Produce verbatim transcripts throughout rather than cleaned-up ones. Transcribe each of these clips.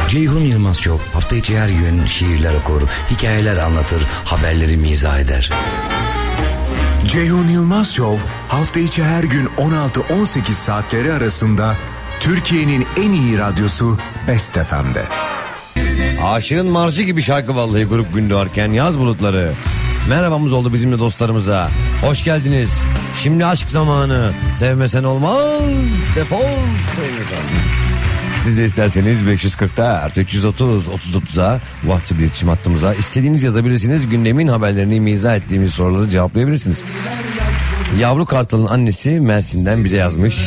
Ceyhun Yılmaz Show hafta içi her gün şiirler okur, hikayeler anlatır, haberleri mizah eder. Ceyhun Yılmaz Show hafta içi her gün on altı on sekiz saatleri arasında Türkiye'nin en iyi radyosu Best F M'de. Aşığın marşı gibi şarkı vallahi grup gün doğarken yaz bulutları. Merhabamız oldu bizimle dostlarımıza. Hoş geldiniz. Şimdi aşk zamanı. Sevmesen olmaz. Defol. Siz de isterseniz beş yüz kırkta artı üç yüz otuz otuz otuza WhatsApp iletişim hattımıza istediğiniz yazabilirsiniz. Gündemin haberlerini mizah ettiğimiz soruları cevaplayabilirsiniz. Yavru Kartal'ın annesi Mersin'den bize yazmış.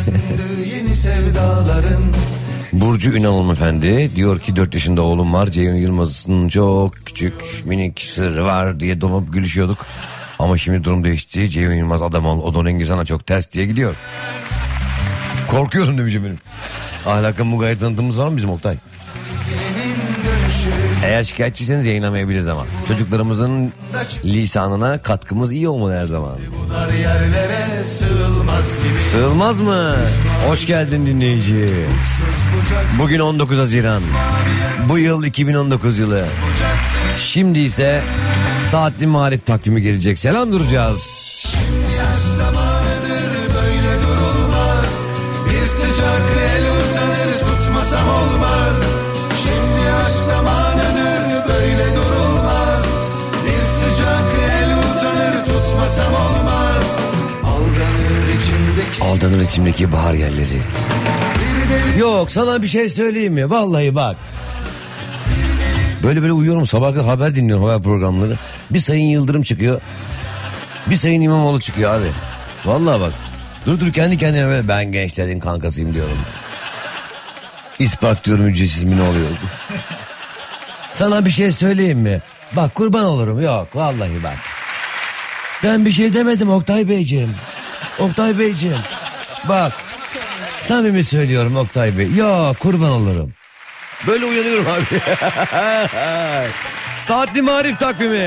Burcu Ünal hanımefendi diyor ki dört yaşında oğlum var. Ceyhun Yılmaz'ın çok küçük minik sırrı var diye donup gülüşüyorduk. Ama şimdi durum değişti. Ceyhun Yılmaz adam ol, o donengi sana çok ters diye gidiyor. Korkuyorum demişim benim. Ahlakın bu gayet tanıtımımız var mı bizim Oktay? Eğer şikayetçiyseniz yayınlamayabiliriz ama. Çocuklarımızın lisanına katkımız iyi olmalı her zaman. Sığılmaz mı? Hoş geldin dinleyici. Bugün on dokuz Haziran. Bu yıl iki bin on dokuz yılı. Şimdi ise saatli marif takvimi gelecek. Selam duracağız. Şimdi yaş zamanıdır, böyle durulmaz. Bir sıcak el uzanır, tutmasam olmaz. Şimdi yaş zamanıdır, böyle durulmaz. Bir sıcak el uzanır, tutmasam olmaz. Aldanır içimdeki Aldanır içimdeki bahar yerleri. Yok, sana bir şey söyleyeyim mi? Vallahi bak. Böyle böyle uyuyorum, sabah kadar haber dinliyorum, haber programları. Bir Sayın Yıldırım çıkıyor. Bir Sayın İmamoğlu çıkıyor abi. Vallahi bak. Dur dur kendi kendine böyle, ben gençlerin kankasıyım diyorum. İspat diyorum, ücretsiz mi ne oluyor? Sana bir şey söyleyeyim mi? Bak kurban olurum. Yok vallahi bak. Ben bir şey demedim Oktay Beyciğim. Oktay Beyciğim. Bak. Samimi söylüyorum Oktay Bey. Yok kurban olurum. Böyle uyanıyorum abi. Saatli marif takvimi.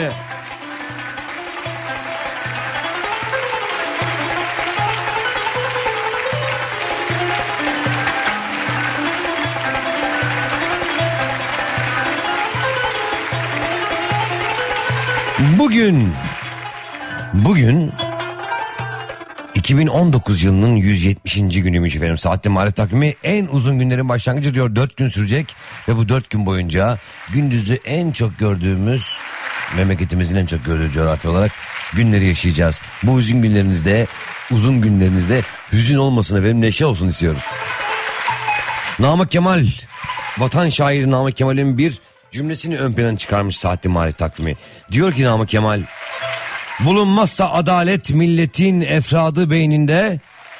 Bugün Bugün iki bin on dokuz yılının yüz yetmişinci günüymüş efendim. Saatli marif takvimi en uzun günlerin başlangıcı diyor. Dört gün sürecek ve bu dört gün boyunca gündüzü en çok gördüğümüz, memleketimizin en çok gördüğü coğrafya olarak günleri yaşayacağız. Bu uzun günlerinizde, uzun günlerinizde hüzün olmasın efendim, neşe olsun istiyoruz. Namık Kemal, vatan şairi Namık Kemal'in bir cümlesini ön plana çıkarmış saatli marif takvimi. Diyor ki Namık Kemal, bulunmazsa adalet milletin efradı beyninde,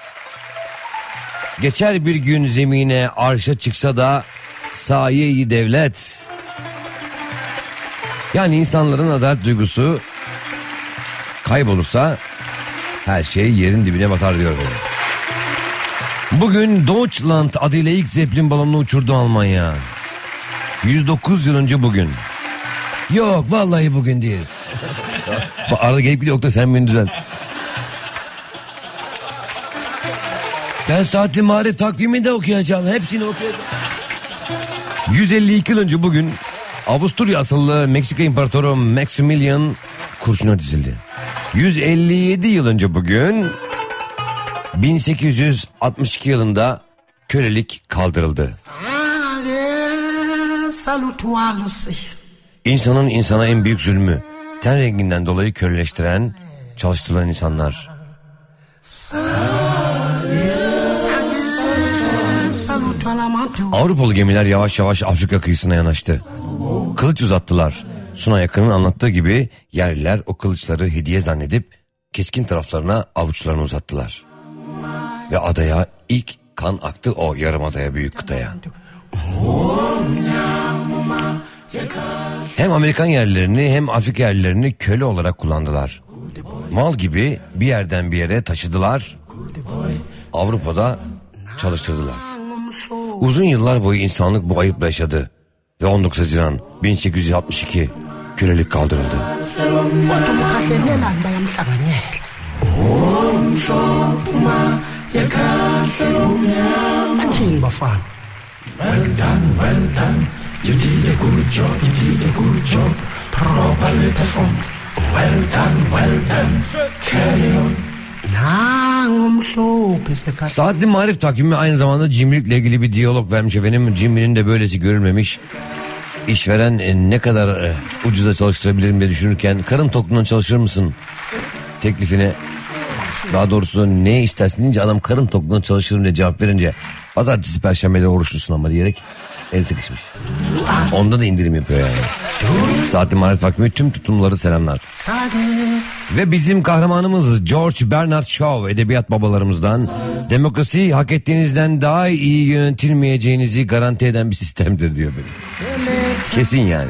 geçer bir gün zemine arşa çıksa da sahiye-i devlet. Yani insanların adalet duygusu kaybolursa her şey yerin dibine batar diyor böyle. Bugün Deutschland adıyla ilk Zeppelin balonunu uçurdu Almanya. yüz dokuz yıl önce bugün. Yok vallahi bugün değil. Arada gelip gidiyor Oktay, sen beni düzelt. Ben saatli marif takvimi de okuyacağım. Hepsini okuyacağım. yüz elli iki yıl önce bugün Avusturya asıllı Meksika İmparatoru Maximilian kurşuna dizildi. yüz elli yedi yıl önce bugün bin sekiz yüz altmış iki yılında kölelik kaldırıldı. İnsanın insana en büyük zulmü, ten renginden dolayı köleleştiren, çalıştırılan insanlar. Avrupalı gemiler yavaş yavaş Afrika kıyısına yanaştı. Kılıç uzattılar. Suna Yakın'ın anlattığı gibi yerliler o kılıçları hediye zannedip keskin taraflarına avuçlarını uzattılar. Ve adaya ilk kan aktı, o yarım adaya, büyük kıtaya. Hem Amerikan yerlilerini hem Afrika yerlilerini köle olarak kullandılar. Mal gibi bir yerden bir yere taşıdılar. Avrupa'da çalıştırdılar. Uzun yıllar boyu insanlık bu ayıpla yaşadı. Ve on dokuz Haziran bin sekiz yüz altmış iki kölelik kaldırıldı. You did a good job, you did a good job. Properly performed. Well done, well done. Carry on. Saatli Marif takvimi aynı zamanda cimrilikle ilgili bir diyalog vermiş efendim. Cimrinin de böylesi görülmemiş. İşveren e, ne kadar e, ucuza çalıştırabilirim diye düşünürken karın tokluğundan çalışır mısın teklifine, daha doğrusu ne istersin deyince adam karın tokluğundan çalışırım diye cevap verince pazartesi perşembeleri oruçlusun ama diyerek el sıkışmış. Onda da indirim yapıyor yani. Saatli Marif takvimi tüm tutumları selamlar. Ve bizim kahramanımız George Bernard Shaw, edebiyat babalarımızdan, demokrasi hak ettiğinizden daha iyi yönetilmeyeceğinizi garanti eden bir sistemdir diyor benim. Kesin yani.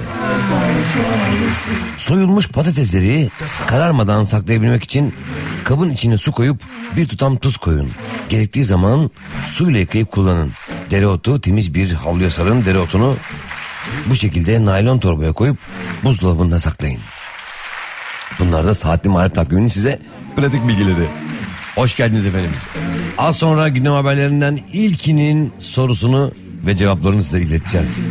Soyulmuş patatesleri kararmadan saklayabilmek için kabın içine su koyup bir tutam tuz koyun. Gerektiği zaman suyla yıkayıp kullanın. Dereotu temiz bir havluya sarın, dereotunu bu şekilde naylon torbaya koyup buzdolabında saklayın. Bunlar da Saatli Marif takviminin size pratik bilgileri. Hoş geldiniz efendim. Az sonra gündem haberlerinden ilkinin sorusunu ve cevaplarını size ileteceğiz.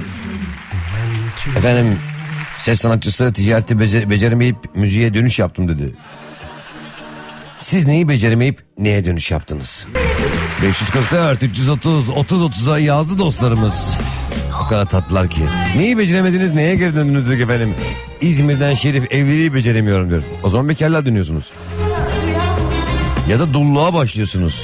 Efendim, ses sanatçısı ticareti becer- beceremeyip müziğe dönüş yaptım dedi. Siz neyi beceremeyip neye dönüş yaptınız? beş yüz kırk dört üç yüz otuz otuz otuza yazdı dostlarımız. O kadar tatlılar ki. Neyi beceremediniz, neye geri döndünüz dedik efendim. İzmir'den Şerif evliliği beceremiyorum diyor. O zaman bekarlığa dönüyorsunuz. Ya da dulluğa başlıyorsunuz.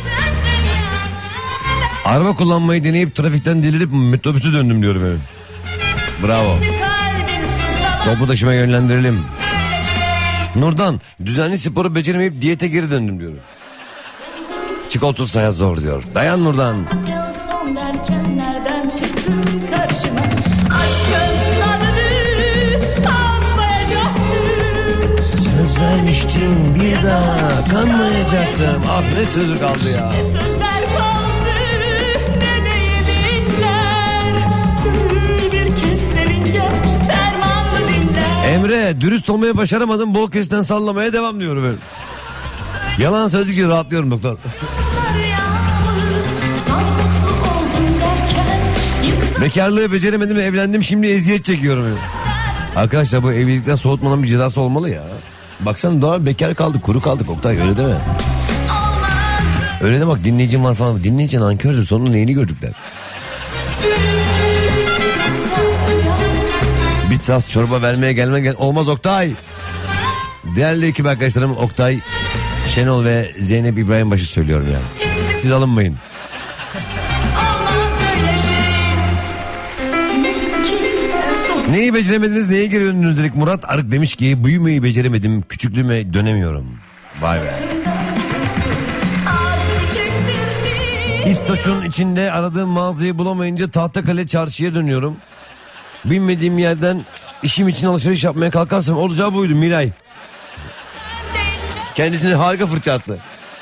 Araba kullanmayı deneyip trafikten delirip metrobüse döndüm diyor efendim. Bravo. Topu taşıma yönlendirelim. Nurdan, düzenli sporu beceremeyip diyete geri döndüm diyor. Çikolata hayat zor diyor. Dayan Nurdan. Söz vermiştim bir daha kanmayacaktım. Ah ne sözü kaldı ya. Emre, dürüst olmaya başaramadım, bol kesten sallamaya devam diyorum ben. Yalan söyledikçe rahatlıyorum doktor. Bekarlığı beceremedim, evlendim, şimdi eziyet çekiyorum. Arkadaşlar bu evlilikten soğutmanın bir cezası olmalı ya. Baksana daha bekar kaldık, kuru kaldık Oktay, öyle deme. Öyle de bak, dinleyicim var falan. Dinleyici nankördür, sonunda neyini gördükler. Bir tas çorba vermeye gelme gel olmaz Oktay. Değerli ekip arkadaşlarım, Oktay, Şenol ve Zeynep İbrahimbaşı söylüyorum yani. Siz alınmayın. Neyi beceremediniz, neye geri döndünüz dedik. Murat Arık demiş ki büyümeyi beceremedim, küçüklüğüme dönemiyorum. Vay be. İstoç'un içinde aradığım mağazayı bulamayınca Tahtakale çarşıya dönüyorum. Bilmediğim yerden işim için alışveriş yapmaya kalkarsam olacağı buydu Miray. Kendisine harika fırça attı.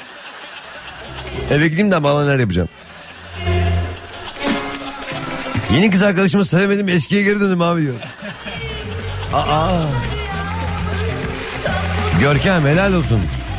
Eve gideyim de bana neler yapacağım. Yeni kız arkadaşımı sevemedim, eskiye geri döndüm abi diyor. Aa. Görkem helal olsun.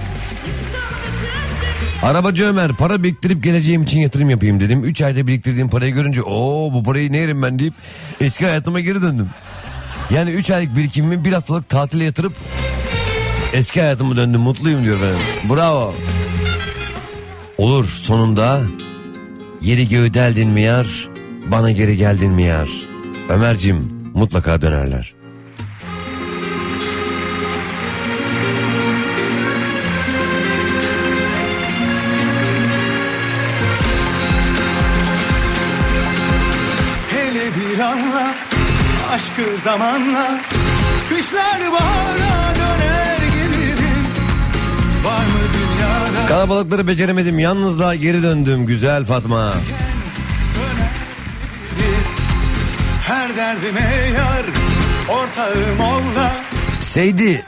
Arabacı Ömer, para biriktirip geleceğim için yatırım yapayım dedim. Üç ayda biriktirdiğim parayı görünce ooo bu parayı ne yerim ben deyip eski hayatıma geri döndüm. Yani üç aylık birikimimi bir haftalık tatile yatırıp eski hayatıma döndüm, mutluyum diyor efendim. Bravo. Olur sonunda yeri göğü deldin mi yar, bana geri geldin mi yar. Ömerciğim mutlaka dönerler. Anla, aşkı zamanla, kışlar bahara döner gibidir. Var mı dünyada? Kalabalıkları beceremedim, yalnızlığa geri döndüm güzel Fatma. Her derdime yar, ortağım ol da. Seydi.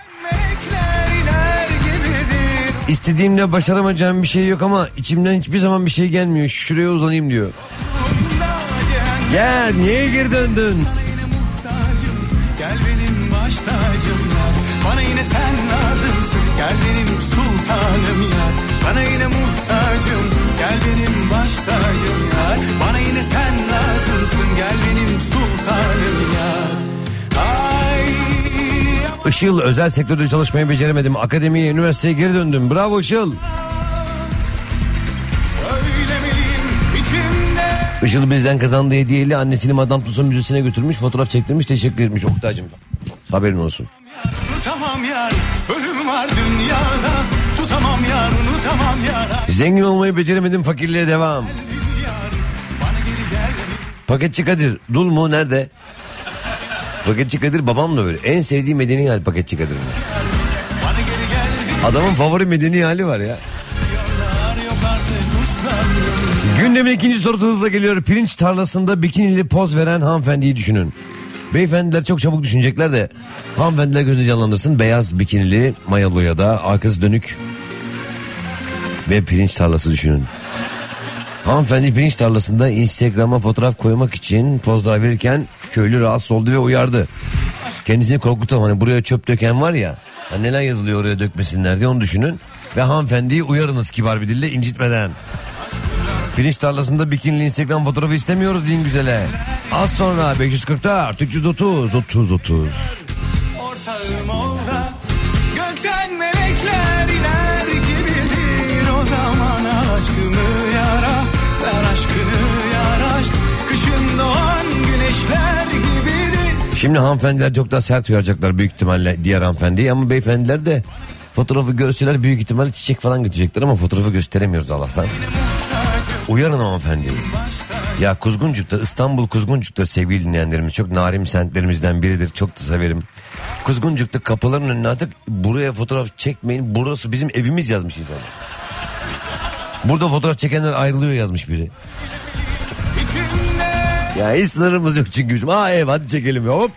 İstediğimle başaramayacağım bir şey yok ama içimden hiçbir zaman bir şey gelmiyor. Şuraya uzanayım diyor. Gel, niye geri döndün? Gel benim baş tacım ya. Bana yine sen lazımsın. Gel benim sultanım ya. Sana yine muhtacım. Gel benim baş tacım ya. Bana yine sen lazımsın. Gel benim sultanım. Işıl, özel sektörde çalışmayı beceremedim. Akademiye, üniversiteye geri döndüm. Bravo Işıl. Işıl bizden kazandığı hediyeyle annesini Madame Tussauds Müzesi'ne götürmüş, fotoğraf çektirmiş, teşekkür etmiş. Oktay'cığım, haberin olsun. Unutamam yar, ölüm var dünyada. Tutamam yar, unutamam yar. Zengin olmayı beceremedim, fakirliğe devam. Paketçi Kadir, dul mu, nerede? Paketçi Kadir babam da böyle. En sevdiği medeni hal Paketçi Kadir'in. Adamın favori medeni hali var ya. Gündemin ikinci sorusu hızla geliyor. Pirinç tarlasında bikinili poz veren hanımefendiyi düşünün. Beyefendiler çok çabuk düşünecekler de hanımefendiler gözü canlandırsın. Beyaz bikinili mayalı ya da arkası dönük ve pirinç tarlası düşünün. Hanımefendi pirinç tarlasında Instagram'a fotoğraf koymak için pozlar verirken köylü rahatsız oldu ve uyardı. Kendisini korkutalım, hani buraya çöp döken var ya, hani neler yazılıyor oraya dökmesinler diye, onu düşünün. Ve hanımefendiyi uyarınız kibar bir dille, incitmeden. Pirinç tarlasında bikinili Instagram fotoğrafı istemiyoruz deyin güzele. Az sonra beş yüz kırk dört üç yüz otuz otuz otuz. Ortağım ol da gökten melekler iner gibidir. O zaman al aşkımı yara, ver aşkını yar aşk. Kışın doğan güneşler gibidir. Şimdi hanımefendiler çok daha sert uyaracaklar büyük ihtimalle diğer hanımefendiyi, ama beyefendiler de fotoğrafı görseler büyük ihtimalle çiçek falan götürecekler, ama fotoğrafı gösteremiyoruz Allah'tan. Uyarın hanımefendi. Ya Kuzguncuk'ta, İstanbul Kuzguncuk'ta sevgili dinleyenlerimiz, çok narin semtlerimizden biridir. Çok da severim. Kuzguncuk'ta kapıların önüne artık buraya fotoğraf çekmeyin, burası bizim evimiz yazmış insanlar. Burada fotoğraf çekenler ayrılıyor yazmış biri. Ya hiç sınırımız yok çünkü bizim. Aa ev, hadi çekelim ya, hop.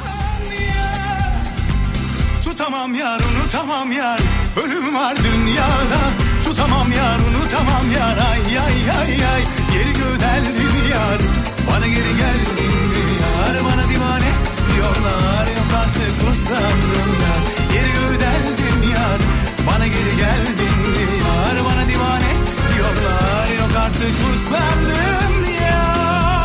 Tutamam yar, unutamam yar, ölüm var dünyada. Tutamam yar, unutamam yar, ay ay ay ay. Geri gönderdim yar, bana geri geldin yar. Bana divane diyorlar, yok artık uslandım yar. Geri gönderdim yar, bana geri geldin yar. Bana divane diyorlar, yok artık uslandım yar.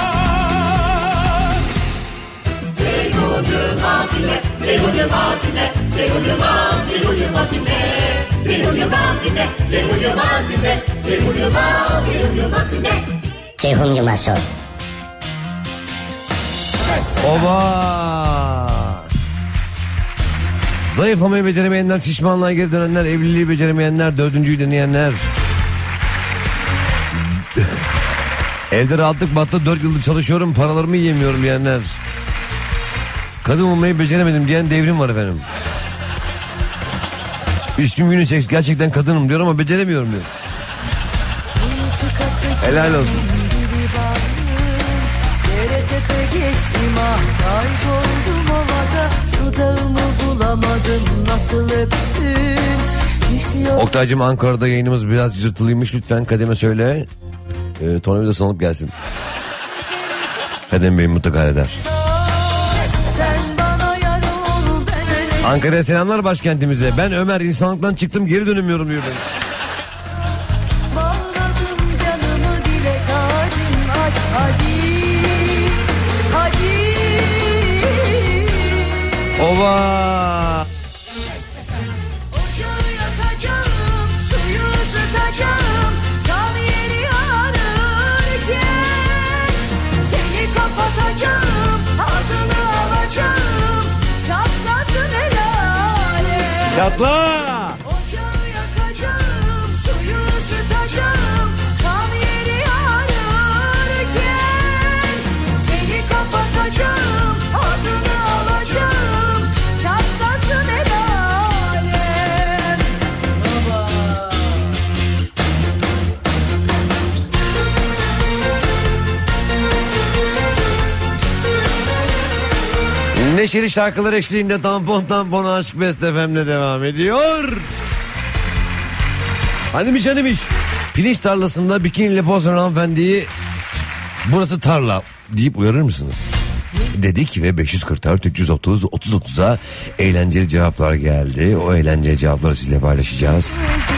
Ceyhun'un afile, Ceyhun'un afile, Ceyhun'un afile, Ceyhun'un afile. Ceyhun Yılmaz Show. Oba! Zayıflamayı beceremeyenler, şişmanlığa geri dönenler, evliliği beceremeyenler, dördüncüyü deneyenler. Evde rahatlık battı, dört yıldır çalışıyorum, paralarımı yiyemiyorum diyenler. Kadın olmayı beceremedim diyen devrim var efendim. Üstüm günü seks, gerçekten kadınım diyor ama beceremiyorum diyor. Helal olsun. Oktay'cığım, Ankara'da yayınımız biraz cırtılıymış, lütfen Kadem'e söyle. Ee, tornavida sanıp gelsin. Kadem Bey mutlaka eder. Ankara'ya selamlar, başkentimize. Ben Ömer, insanlıktan çıktım, geri dönemiyorum diyor. Bağladım canımı dile, kalbim aç hadi, hadi. Ova! Ocağı yakacağım, suyu ısıtacağım, kan yeri yanırken seni kapatacağım, adını alacağım, çatlasın el alem. Çatla! Ocağı yakacağım, suyu ısıtacağım, kan yeri yanırken seni kapatacağım, adını alacağım, çatlasın el alem. Baba. Neşeli şarkılar eşliğinde tampon tampon aşk Best F M'le devam ediyor. Hanimiş hanimiş. Pirinç tarlasında bikiniyle poz veren hanımefendiyi burası tarla deyip uyarır mısınız? Dedik ve beş yüz kırk dört üç yüz otuz otuz otuza eğlenceli cevaplar geldi. O eğlenceli cevapları sizinle paylaşacağız.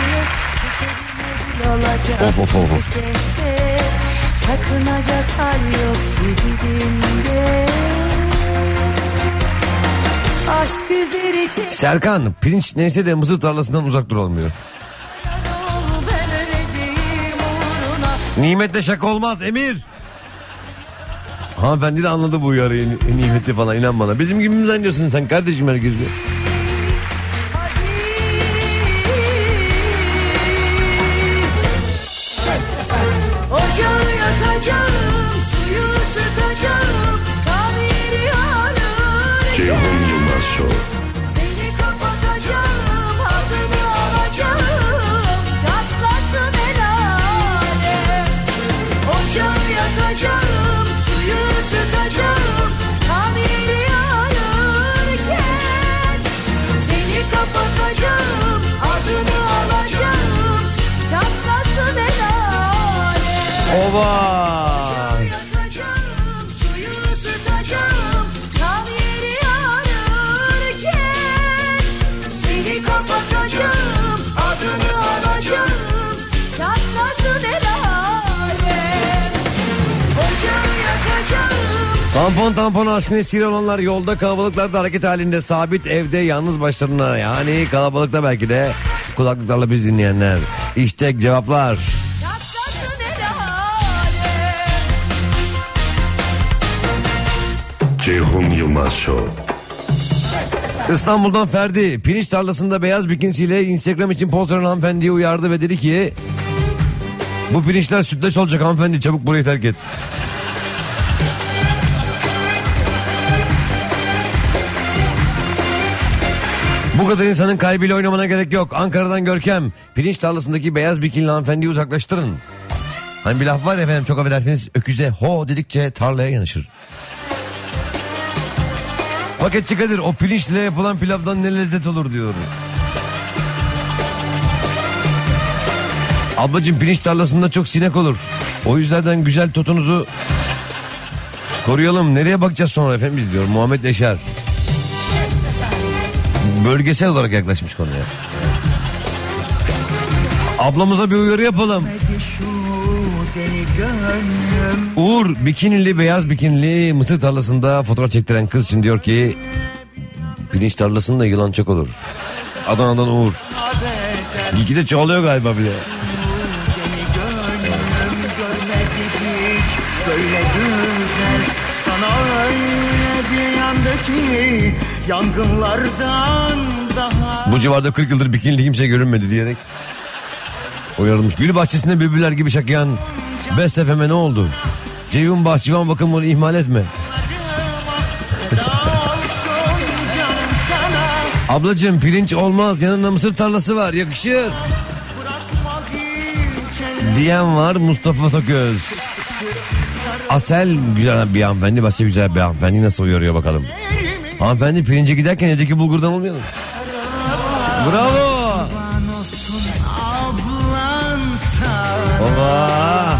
Of of of of. Sakınacak hal yok ki dibinde. Aşk üzeri çek. Serkan, pirinç neyse de mısır tarlasından uzak duralım diyor. Ben öleceğim uğruna. Nimetle şaka olmaz Emir. Hanımefendi de anladı bu uyarıyı, nimeti falan, inan bana. Bizim gibi mi zannediyorsun sen kardeşim herkesi? Ocağı yakacağım, suyu ısıtacağım, kan yeri ağrır. Ceyhun Yılmaz Show. Seni kapatacağım, adını alacağım, çatlasın el alem. Ocağı yakacağım, suyu ısıtacağım, kan yeri ağrırken. Seni kapatacağım, adını alacağım, çatlasın el alem. Ova! Yakacağım, suyu ısıtacağım, kan yeri ağrırken. Seni kapatacağım, adını alacağım, çatlasın el alem. Ocağı yakacağım. Tampon tampon aşkına esir olanlar yolda, kalabalıklarda, hareket halinde, sabit evde, yalnız başlarına, yani kalabalıkta belki de kulaklıklarla biz dinleyenler. İşte cevaplar. Çatlasın el alem. Ceyhun Yılmaz Show. İstanbul'dan Ferdi, pirinç tarlasında beyaz bikinisiyle Instagram için poz veren hanımefendiyi uyardı ve dedi ki: bu pirinçler sütlaç olacak hanımefendi, çabuk burayı terk et. Bu kadar insanın kalbiyle oynamana gerek yok. Ankara'dan Görkem, pirinç tarlasındaki beyaz bikinili hanımefendiyi uzaklaştırın. Hani bir laf var ya efendim, çok affedersiniz, öküze ho dedikçe tarlaya yanaşır. Paketçi Kadir, o pirinçle yapılan pilavdan ne lezzet olur diyor. Ablacığım, pirinç tarlasında çok sinek olur. O yüzden güzel totunuzu koruyalım. Nereye bakacağız sonra efendim biz diyor Muhammed Eşer. Bölgesel olarak yaklaşmış konuya. Ablamıza bir uyarı yapalım. Uğur, bikinili, beyaz bikinili mısır tarlasında fotoğraf çektiren kız için diyor ki: pirinç tarlasında yılan çok olur. Adana'dan Uğur. İlki de çoğalıyor galiba bile. Böyle güzel sana öyle bir yandaki yangınlardan daha. Bu civarda kırk yıldır bikinili kimse görünmedi diyerek uyarılmış. Gül bahçesinde bülbüller gibi şakayan Best F M'e ne oldu? Ceyhun bahçıvan bakımını ihmal etme. Ablacığım, pirinç olmaz, yanında mısır tarlası var, yakışır diyen var. Mustafa Toköz. Asel güzel bir hanımefendi, başka güzel bir hanımefendi nasıl uyarıyor bakalım. Hanımefendi, pirince giderken evdeki bulgurdan olmayalım. Bravo. Baba.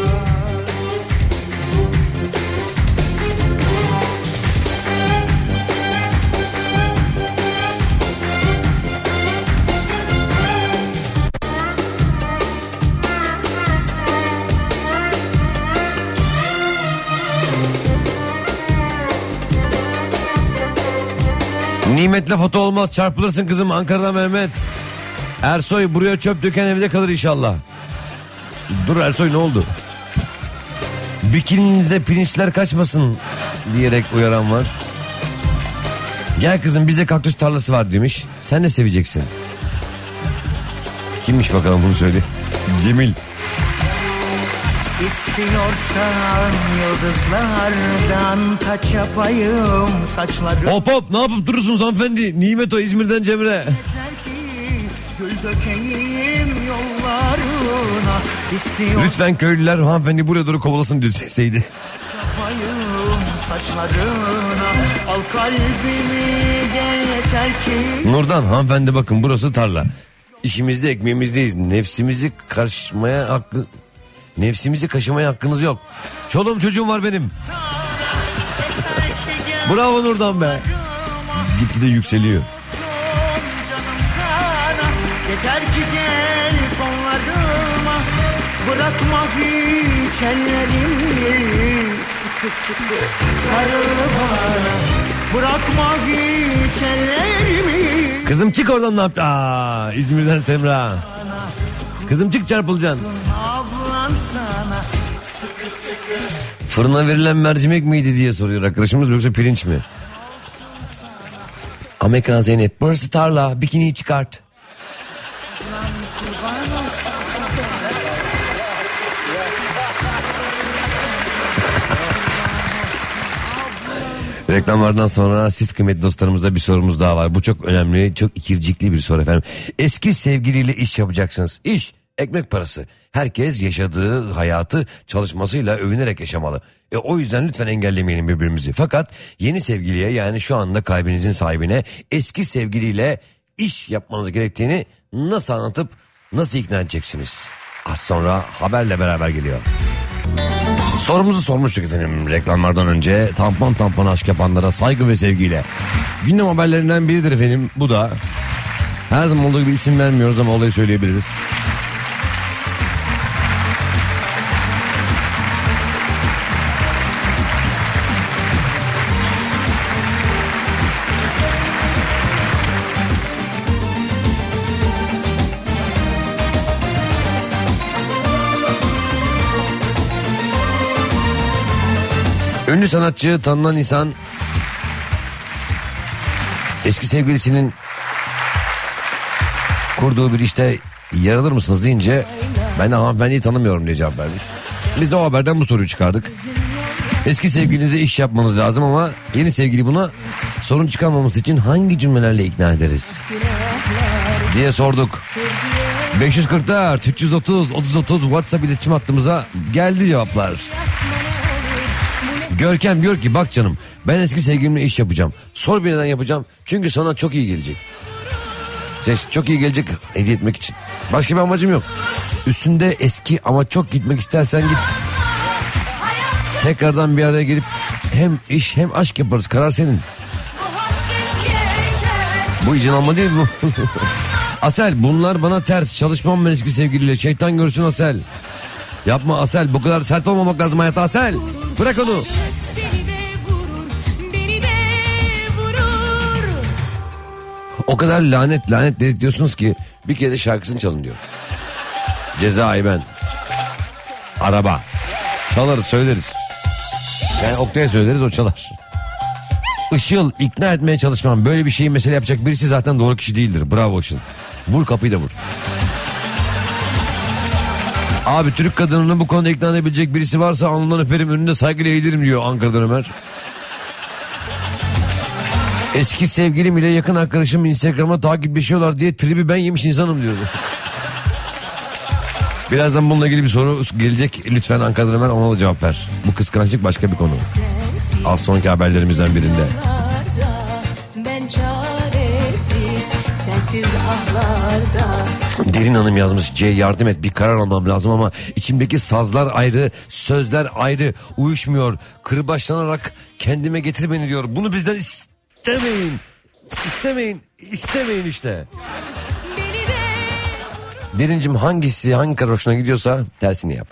Nimetle foto olmaz, çarpılırsın kızım. Ankara'dan Mehmet. Ersoy, buraya çöp döken evde kalır inşallah. Dur Ersoy, ne oldu? Bikininize pirinçler kaçmasın diyerek uyaran var. Gel kızım, bize kaktüs tarlası var demiş. Sen de seveceksin. Kimmiş bakalım, bunu söyle. Cemil. İstiyorsan yıldızlardan kaç yapayım saçlarım. Hop hop, ne yapıp durursunuz hanımefendi? Nimet o, İzmir'den Cemre. Yeter ki gül dökeyim yollarına. İstiyorsan Lütfen köylüler hanımefendi buraya doğru kovalasın deseydi. yapayım saçlarına. Al kalbimi gel yeter ki. Nurdan, hanımefendi bakın burası tarla. İşimizde, ekmeğimizdeyiz. Nefsimizi karışmaya hakkı... Nefsimizi kaşımaya hakkınız yok. Çoluğum çocuğum var benim. Bravo Nurdan be. Gitgide yükseliyor. Canım sana yeter ki gel kollarıma. Bırakma hiç ellerimi. Sıkı sıkı sarıl bana. Bırakma hiç ellerimi. Kızım çık oradan, ne yaptı? Aa, İzmir'den Semra. Kızım çık, çarpılacaksın. Ablan sana sıkı sıkı. Fırına verilen mercimek miydi diye soruyor arkadaşımız, yoksa pirinç mi? Amerikan Zeynep, burası tarla, bikiniyi çıkart. Reklamlardan sonra siz kıymetli dostlarımıza bir sorumuz daha var. Bu çok önemli, çok ikircikli bir soru efendim. Eski sevgiliyle iş yapacaksınız. İş, ekmek parası. Herkes yaşadığı hayatı çalışmasıyla övünerek yaşamalı. E, o yüzden lütfen engellemeyelim birbirimizi. Fakat yeni sevgiliye, yani şu anda kalbinizin sahibine eski sevgiliyle iş yapmanız gerektiğini nasıl anlatıp nasıl ikna edeceksiniz? Az sonra haberle beraber geliyor. Sorumuzu sormuştuk efendim reklamlardan önce. Tampon tampon aşk yapanlara saygı ve sevgiyle. Gündem haberlerinden biridir efendim bu da. Her zaman olduğu gibi isim vermiyoruz ama olayı söyleyebiliriz. Ünlü sanatçı, tanınan insan eski sevgilisinin kurduğu bir işte yer alır mısınız deyince ben de hanımefendiyi tanımıyorum diye cevap vermiş. Biz de o haberden bu soruyu çıkardık. Eski sevgilinize iş yapmanız lazım ama yeni sevgili buna sorun çıkarmaması için hangi cümlelerle ikna ederiz diye sorduk. beş yüz kırk dört üç yüz otuz otuz otuz WhatsApp iletişim hattımıza geldi cevaplar. Görkem diyor ki bak canım, ben eski sevgilimle iş yapacağım. Sor bir neden yapacağım. Çünkü sana çok iyi gelecek. Şey, çok iyi gelecek hediye etmek için. Başka bir amacım yok. Üstünde eski ama çok gitmek istersen git. Tekrardan bir araya gelip hem iş hem aşk yaparız. Karar senin. Bu icin alma değil mi bu? Asel, bunlar bana ters. Çalışmam ben eski sevgiliyle. Şeytan görsün Asel. Yapma Asel, bu kadar sert olmamak lazım hayata Asel. Bırak onu. O kadar lanet lanet dedik diyorsunuz ki bir kere şarkısını çalın diyor. Cezayı ben. Araba. Çalarız, söyleriz. Yani Oktay'a söyleriz, o çalar. Işıl, ikna etmeye çalışmam. Böyle bir şeyi mesele yapacak birisi zaten doğru kişi değildir. Bravo Işıl. Vur kapıyı da vur. Abi Türk kadınını bu konuda ikna edebilecek birisi varsa alnından öperim, önünde saygıyla eğilirim diyor Ankara'dan Ömer. Eski sevgilim ile yakın arkadaşım Instagram'da takipleşiyorlar diye tribi ben yemiş insanım diyordu. Birazdan bununla ilgili bir soru gelecek. Lütfen Ankara'dan Ömer, ona da cevap ver. Bu kıskançlık başka bir konu. Az sonraki haberlerimizden birinde. Ben çaresiz, sensiz ahlarda. Derin Hanım yazmış, C yardım et, bir karar almam lazım ama içimdeki sazlar ayrı, sözler ayrı, uyuşmuyor. Kırbaçlanarak kendime getir beni diyor. Bunu bizden istemeyin. İstemeyin. İstemeyin işte. Derincim, hangisi hangi karar hoşuna gidiyorsa tersini yap.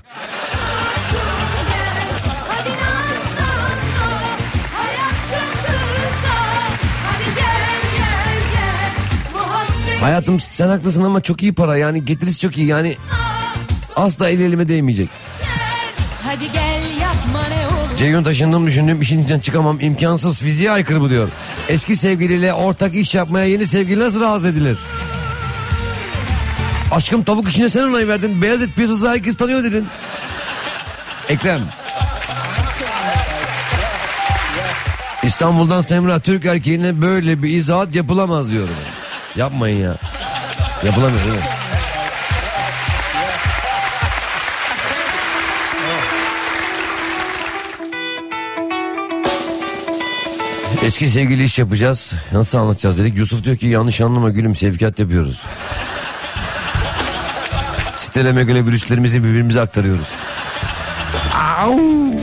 Hayatım sen haklısın ama çok iyi para, yani getirisi çok iyi, yani asla el elime değmeyecek. Hadi gel yapma ne olur. Ceyhun, taşındım düşündüm, işin içinden çıkamam, imkansız, fiziğe aykırı bu diyor. Eski sevgiliyle ortak iş yapmaya yeni sevgili nasıl razı edilir? Aşkım tavuk işine sen onay verdin, beyaz et piyasası herkes tanıyor dedin. Ekrem. İstanbul'dan Semra, Türk erkeğine böyle bir izahat yapılamaz diyorum. Yapmayın ya. Yapılamıyor değil mi? Eski sevgili iş yapacağız. Nasıl anlatacağız dedik. Yusuf diyor ki yanlış anlama gülüm, sevkiyat yapıyoruz. Siteleme göre virüslerimizi birbirimize aktarıyoruz. Au!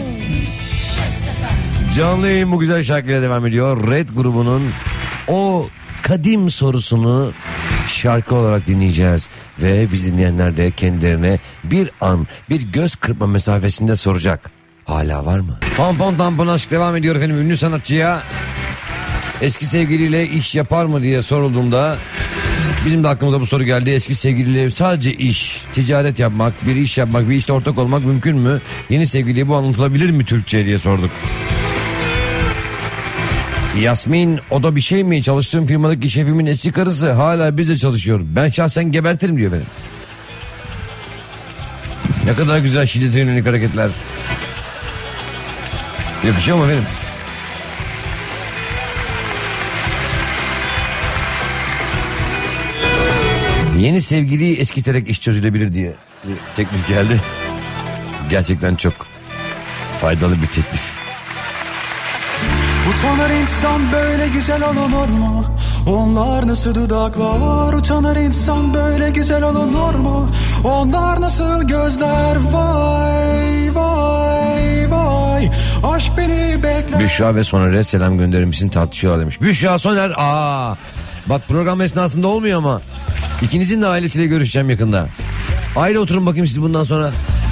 Canlı yayın bu güzel şarkıyla devam ediyor. Red grubunun o kadim sorusunu şarkı olarak dinleyeceğiz. Ve biz dinleyenler de kendilerine bir an, bir göz kırpma mesafesinde soracak. Hala var mı? Tampon tampon aşk devam ediyor efendim. Ünlü sanatçıya Eski sevgiliyle iş yapar mı diye sorulduğunda bizim de aklımıza bu soru geldi. Eski sevgiliyle sadece iş, ticaret yapmak, bir iş yapmak, bir işte ortak olmak mümkün mü? Yeni sevgiliye bu anlatılabilir mi Türkçe diye sorduk. Yasmin, o da bir şey mi? Çalıştığım firmadaki şefimin eski karısı hala bizle çalışıyor. Ben şahsen gebertirim diyor benim. Ne kadar güzel şiddete yönelik hareketler. Yakışıyor mu benim? Yeni sevgiliyi eskiterek iş çözülebilir diye bir teklif geldi. Gerçekten çok faydalı bir teklif. Utanır insan böyle güzel olunur mu? Onlar nasıl dudaklar? Utanır insan böyle güzel olunur mu? Onlar nasıl gözler? Vay vay vay. Aşk beni bekler. Büşra ve Soner'e selam gönderir misin, tartışıyorlar demiş. Büşra, Soner, aa bak program esnasında olmuyor ama ikinizin de ailesiyle görüşeceğim yakında. Aile oturun bakayım siz bundan sonra.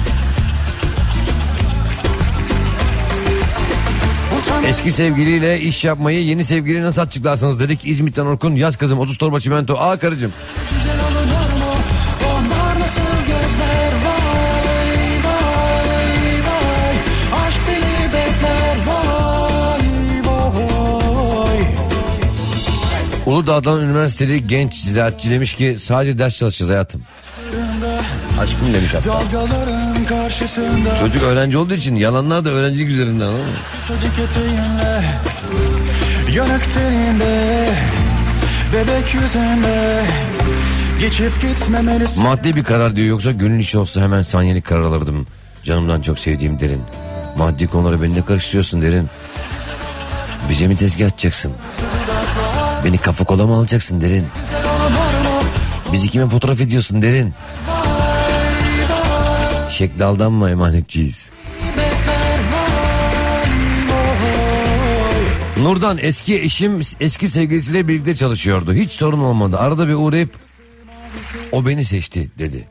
Eski sevgiliyle iş yapmayı yeni sevgiliye nasıl açıklarsınız dedik. İzmit'ten Orkun, yaz kızım otuz torba çimento. Aa karıcığım. Güzel olunur mu? Onlar nasıl gözler? Vay vay vay. Aşk beni bekler. Vay vay. Uludağ'dan üniversiteli genç ziraatçı demiş ki sadece ders çalışacağız hayatım. Aşkım demiş hatta. Dalgaların karşısında. Çocuk öğrenci olduğu için yalanlar da öğrencilik üzerinden, anladın mı? Sıcak eteğinle, yanık teninde, bebek yüzünde, geçip gitmemelisin. Maddi bir karar diyor, yoksa gönül işi olsa hemen saniyelik karar alırdım. Canımdan çok sevdiğim Derin. Maddi konulara beni ne karıştırıyorsun Derin? Bize mi tezgah atacaksın? Beni kafa kola mı alacaksın Derin? Bizi kime fotoğraf ediyorsun Derin? Şekli aldanma, emanetçiyiz. Nurdan, eski eşim eski sevgilisiyle birlikte çalışıyordu. Hiç sorun olmadı. Arada bir uğrayıp o beni seçti dedi.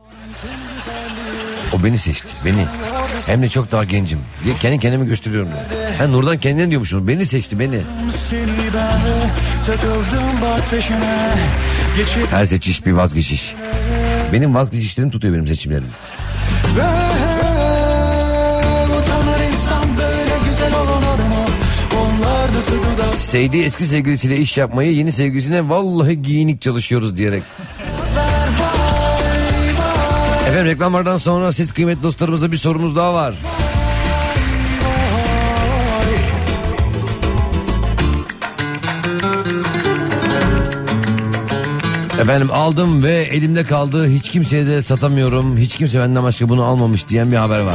O beni seçti. Beni. Hem de çok daha gencim. Diye kendi kendime gösteriyorum dedi. Ha, Nurdan kendine diyormuşum. Beni seçti, beni. Her seçiş bir vazgeçiş. Benim vazgeçişlerim tutuyor benim seçimlerim. Seydi eski sevgilisiyle iş yapmayı yeni sevgilisine vallahi giyinik çalışıyoruz diyerek. Efendim reklamlardan sonra siz kıymetli dostlarımıza bir sorumuz daha var. Efendim aldım ve elimde kaldı, hiç kimseye de satamıyorum, hiç kimse benden başka bunu almamış diyen bir haber var.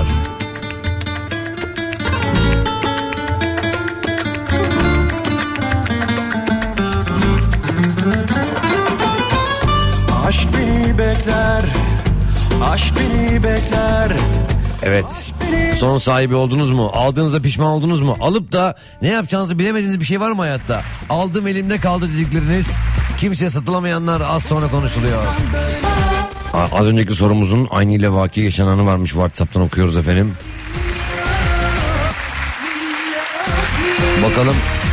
Aşk beni bekler, aşk beni bekler. Evet, son sahibi oldunuz mu? Aldığınızda pişman oldunuz mu? Alıp da ne yapacağınızı bilemediğiniz bir şey var mı hayatta? Aldım elimde kaldı dedikleriniz, kimseye satılamayanlar az sonra konuşuluyor. Az önceki sorumuzun aynı ile vaki yaşananı varmış, WhatsApp'tan okuyoruz efendim. Bakalım.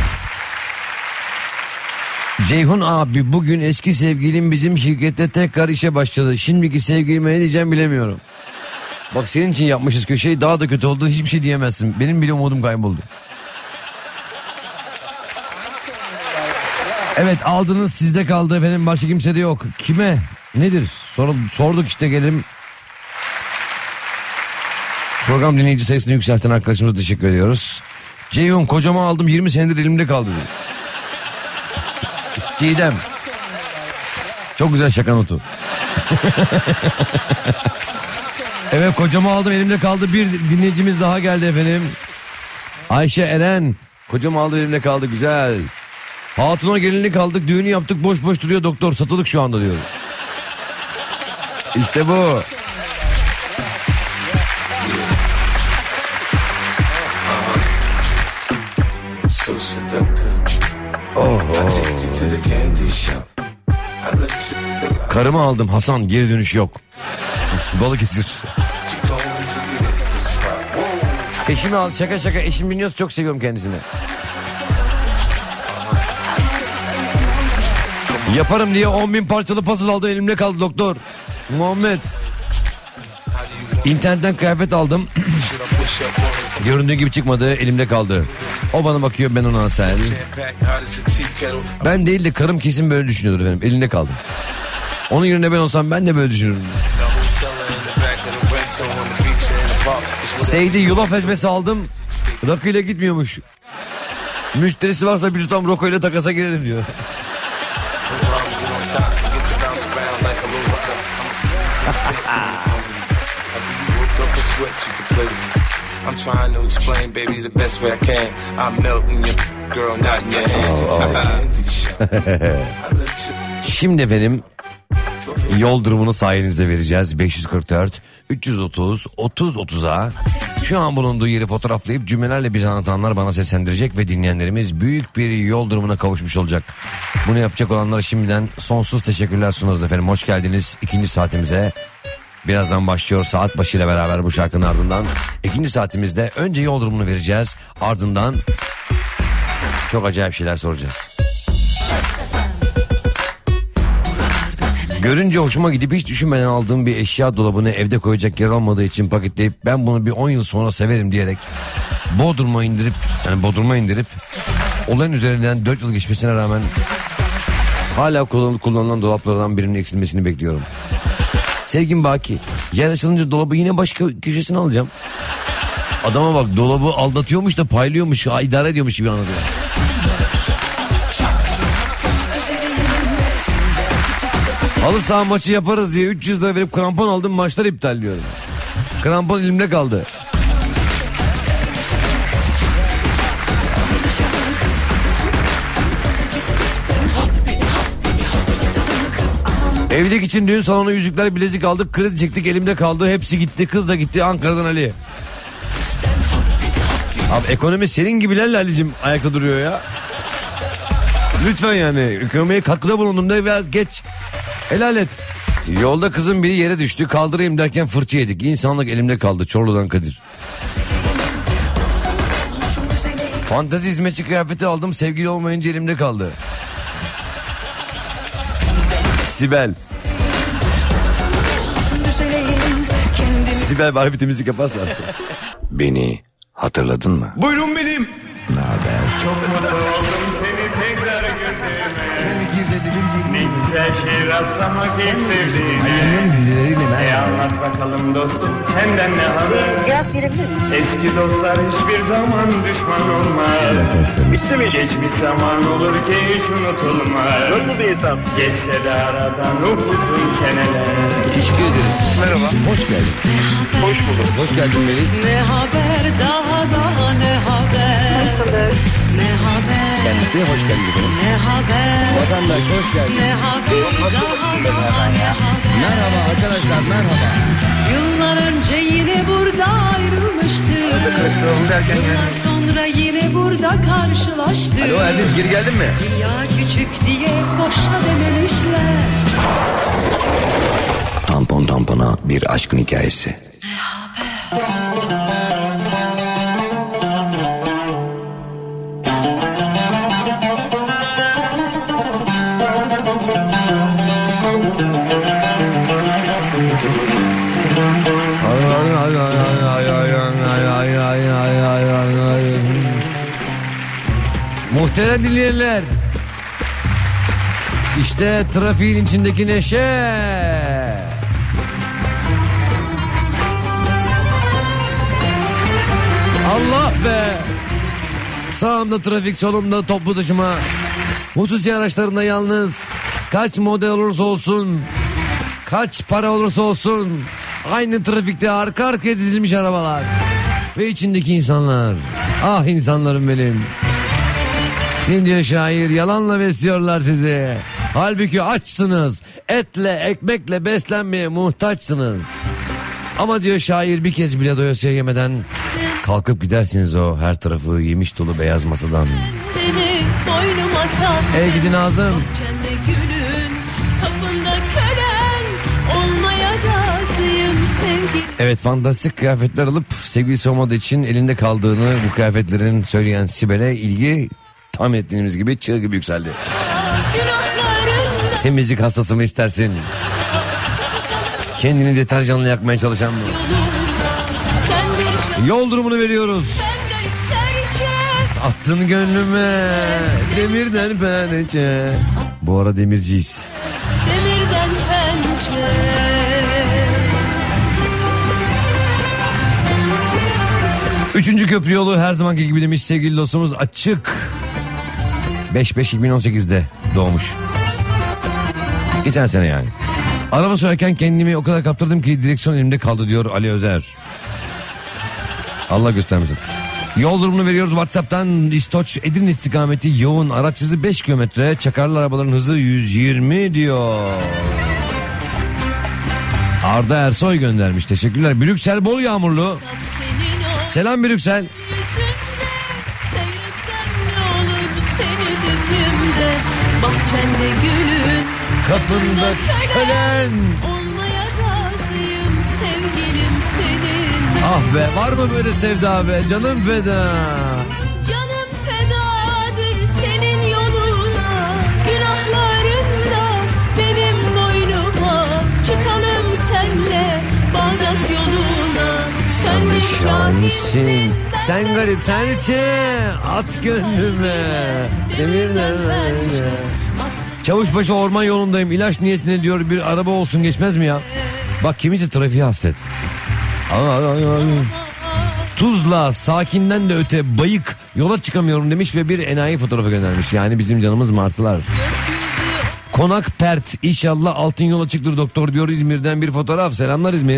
Ceyhun abi, bugün eski sevgilim bizim şirkette tekrar işe başladı. Şimdiki sevgilime ne diyeceğim bilemiyorum. Bak senin için yapmışız köşeyi, daha da kötü oldu, hiçbir şey diyemezsin. Benim bile umudum kayboldu. Evet, aldınız, sizde kaldı efendim, başka kimse de yok. Kime? Nedir? Sor, sorduk işte, gelelim. Program dinleyici sayısını yükselten arkadaşımıza teşekkür ediyoruz. Ceyhun, kocama aldım, yirmi senedir elimde kaldı diyor. Çiğdem. Çok güzel şaka notu. Evet, kocamı aldım elimde kaldı, bir dinleyicimiz daha geldi efendim. Ayşe Eren, kocamı aldı elimde kaldı, güzel. Hatuna gelinlik aldık, düğünü yaptık, boş boş duruyor doktor, satılık şu anda diyor. İşte bu. Oh. Karımı aldım Hasan, geri dönüş yok. Balıkesir. Eşimi al, şaka şaka, eşim biniyoruz, çok seviyorum kendisini. Yaparım diye on bin parçalı puzzle aldım, elimde kaldı doktor. Muhammed. İnternetten kıyafet aldım. Göründüğü gibi çıkmadı, elimde kaldı. O bana bakıyor, ben ona sen. Ben değil de karım kesin böyle düşünüyordur efendim, elinde kaldı. Onun yerine ben olsam ben de böyle düşünürüm. Seydi yulaf ezmesi aldım. Rakı ile gitmiyormuş. Müşterisi varsa bir tutam roko ile takasa girelim diyor. I'm trying to explain, baby, the best way I can. I'm melting your girl, not in your hand. Şimdi efendim yol durumunu sayenizde vereceğiz. beş yüz kırk dört üç yüz otuz otuz otuza şu an bulunduğu yeri fotoğraflayıp cümlelerle bize anlatanlar bana seslendirecek ve dinleyenlerimiz büyük bir yol durumuna kavuşmuş olacak. Bunu yapacak olanlara şimdiden sonsuz teşekkürler sunarız efendim. Hoş geldiniz ikinci saatimize. Birazdan başlıyor saat başıyla beraber bu şarkının ardından. İkinci saatimizde önce yol durumunu vereceğiz. Ardından çok acayip şeyler soracağız. Görünce hoşuma gidip hiç düşünmeden aldığım bir eşya dolabını evde koyacak yer olmadığı için paketleyip ben bunu bir on yıl sonra severim diyerek Bodrum'a indirip yani Bodrum'a indirip olayın üzerinden dört yıl geçmesine rağmen hala kullanılan dolaplardan birinin eksilmesini bekliyorum. Sevgim Baki, yer açılınca dolabı yine başka köşesine alacağım. Adama bak, dolabı aldatıyormuş da paylıyormuş, ha, idare ediyormuş gibi anlatıyor. Halı saha maçı yaparız diye üç yüz lira verip krampon aldım, maçlar iptal diyorum. Krampon elimde kaldı. Evlilik için düğün salonu yüzükler bilezik aldık, kredi çektik, elimde kaldı, hepsi gitti, kız da gitti, Ankara'dan Ali. Abi ekonomi senin gibilerle Ali'cim ayakta duruyor ya. Lütfen yani ekonomiye katkıda bulundum da ver geç. Helal et. Yolda kızın biri yere düştü, kaldırayım derken fırça yedik. İnsanlık elimde kaldı. Çorlu'dan Kadir. Fantezi hizmetçi kıyafeti aldım, sevgili olmayınca elimde kaldı. Sibel. Sibel bari bir temizlik yaparsan. Beni hatırladın mı? Buyurun benim. Ne haber? Çok mutlu oldum seni tekrar gördüğüme. Ne güzel şey rastlamak ilk sevdiğime. E anlat bakalım dostum, senden ne haber? Cevap verebilir misin? Eski dostlar hiçbir zaman düşman olmaz. Bitti mi? Geçmiş zaman olur ki hiç unutulmaz. Nasıl bir hesap? Geçse de aradan upuzun seneler. Teşekkür ederiz. Merhaba. Hoş geldin. Hoş bulduk. Hoş geldin Melis. Ne haber daha daha ne haber? Ne haber? Kendisi hoş geldin efendim. Ne haber? Vatandaş hoş geldin. Ne haber daha daha ne haber? Merhaba arkadaşlar, merhaba. Yıllar önce yine burada ayrılmıştık. Yıllar sonra yine burada karşılaştık. Alo Erdinç, geri geldin mi? Dünya küçük diye boşa dememişler. Tampon tampona bir aşkın hikayesi. Ne haber? Muhterem dinleyenler, işte trafiğin içindeki neşe. Allah be. Sağımda trafik, solumda toplu taşıma. Hususi araçlarında yalnız. Kaç model olursa olsun, kaç para olursa olsun, aynı trafikte arka arkaya dizilmiş arabalar. Ve içindeki insanlar. Ah insanlarım benim. Nice şair, yalanla besliyorlar sizi. Halbuki açsınız. Etle, ekmekle beslenmeye muhtaçsınız. Ama diyor şair, bir kez bile doyasıya yemeden kalkıp gidersiniz o her tarafı yemiş dolu beyaz masadan. Beni boynuma tak. Ey gidi Nazım. Bahçende gülün, kapında kölen, olmaya razıyım sevgilim. Evet, fantastik kıyafetler alıp sevgilisi olmadığı için elinde kaldığını bu kıyafetlerin söyleyen Sibel'e ilgi tahmin ettiğimiz gibi çığ gibi yükseldi. Günahların Temizlik hastası mı istersin? Kendini deterjanla yakmaya çalışan mı? Yol durumunu veriyoruz. Attın gönlüme demirden pençe. Bu ara demirciyiz. Demirden pençe. Üçüncü köprü yolu her zamanki gibi demiş sevgili dostumuz, açık. beş beş iki bin on sekizde doğmuş. Geçen sene yani. Araba sürerken kendimi o kadar kaptırdım ki direksiyon elimde kaldı diyor Ali Özer. Allah göstermesin. Yol durumunu veriyoruz WhatsApp'tan. İstoç Edirne istikameti yoğun, araç hızı beş kilometre, çakarlı arabaların hızı yüz yirmi diyor. Arda Ersoy göndermiş, teşekkürler. Brüksel bol yağmurlu. Selam Brüksel. Bahçende gülün, kapında kölen. Olmaya razıyım sevgilim senin. Ah be, var mı böyle sevda be, canım feda. Canım fedadır senin yoluna, günahlarında benim boynuma. Çıkalım senle Bağdat yoluna. Sen bir şahinsin, sen garip serçe, at gönlüme demirden bence. Çavuşbaşı orman yolundayım, ilaç niyetine diyor, bir araba olsun geçmez mi ya? Bak kimisi trafiğe hasret. Ay, ay, ay. Tuzla sakinden de öte bayık, yola çıkamıyorum demiş ve bir enayi fotoğrafı göndermiş. Yani bizim canımız martılar. Konak Pert, inşallah altın yola çıktır doktor diyor, İzmir'den bir fotoğraf. Selamlar İzmir.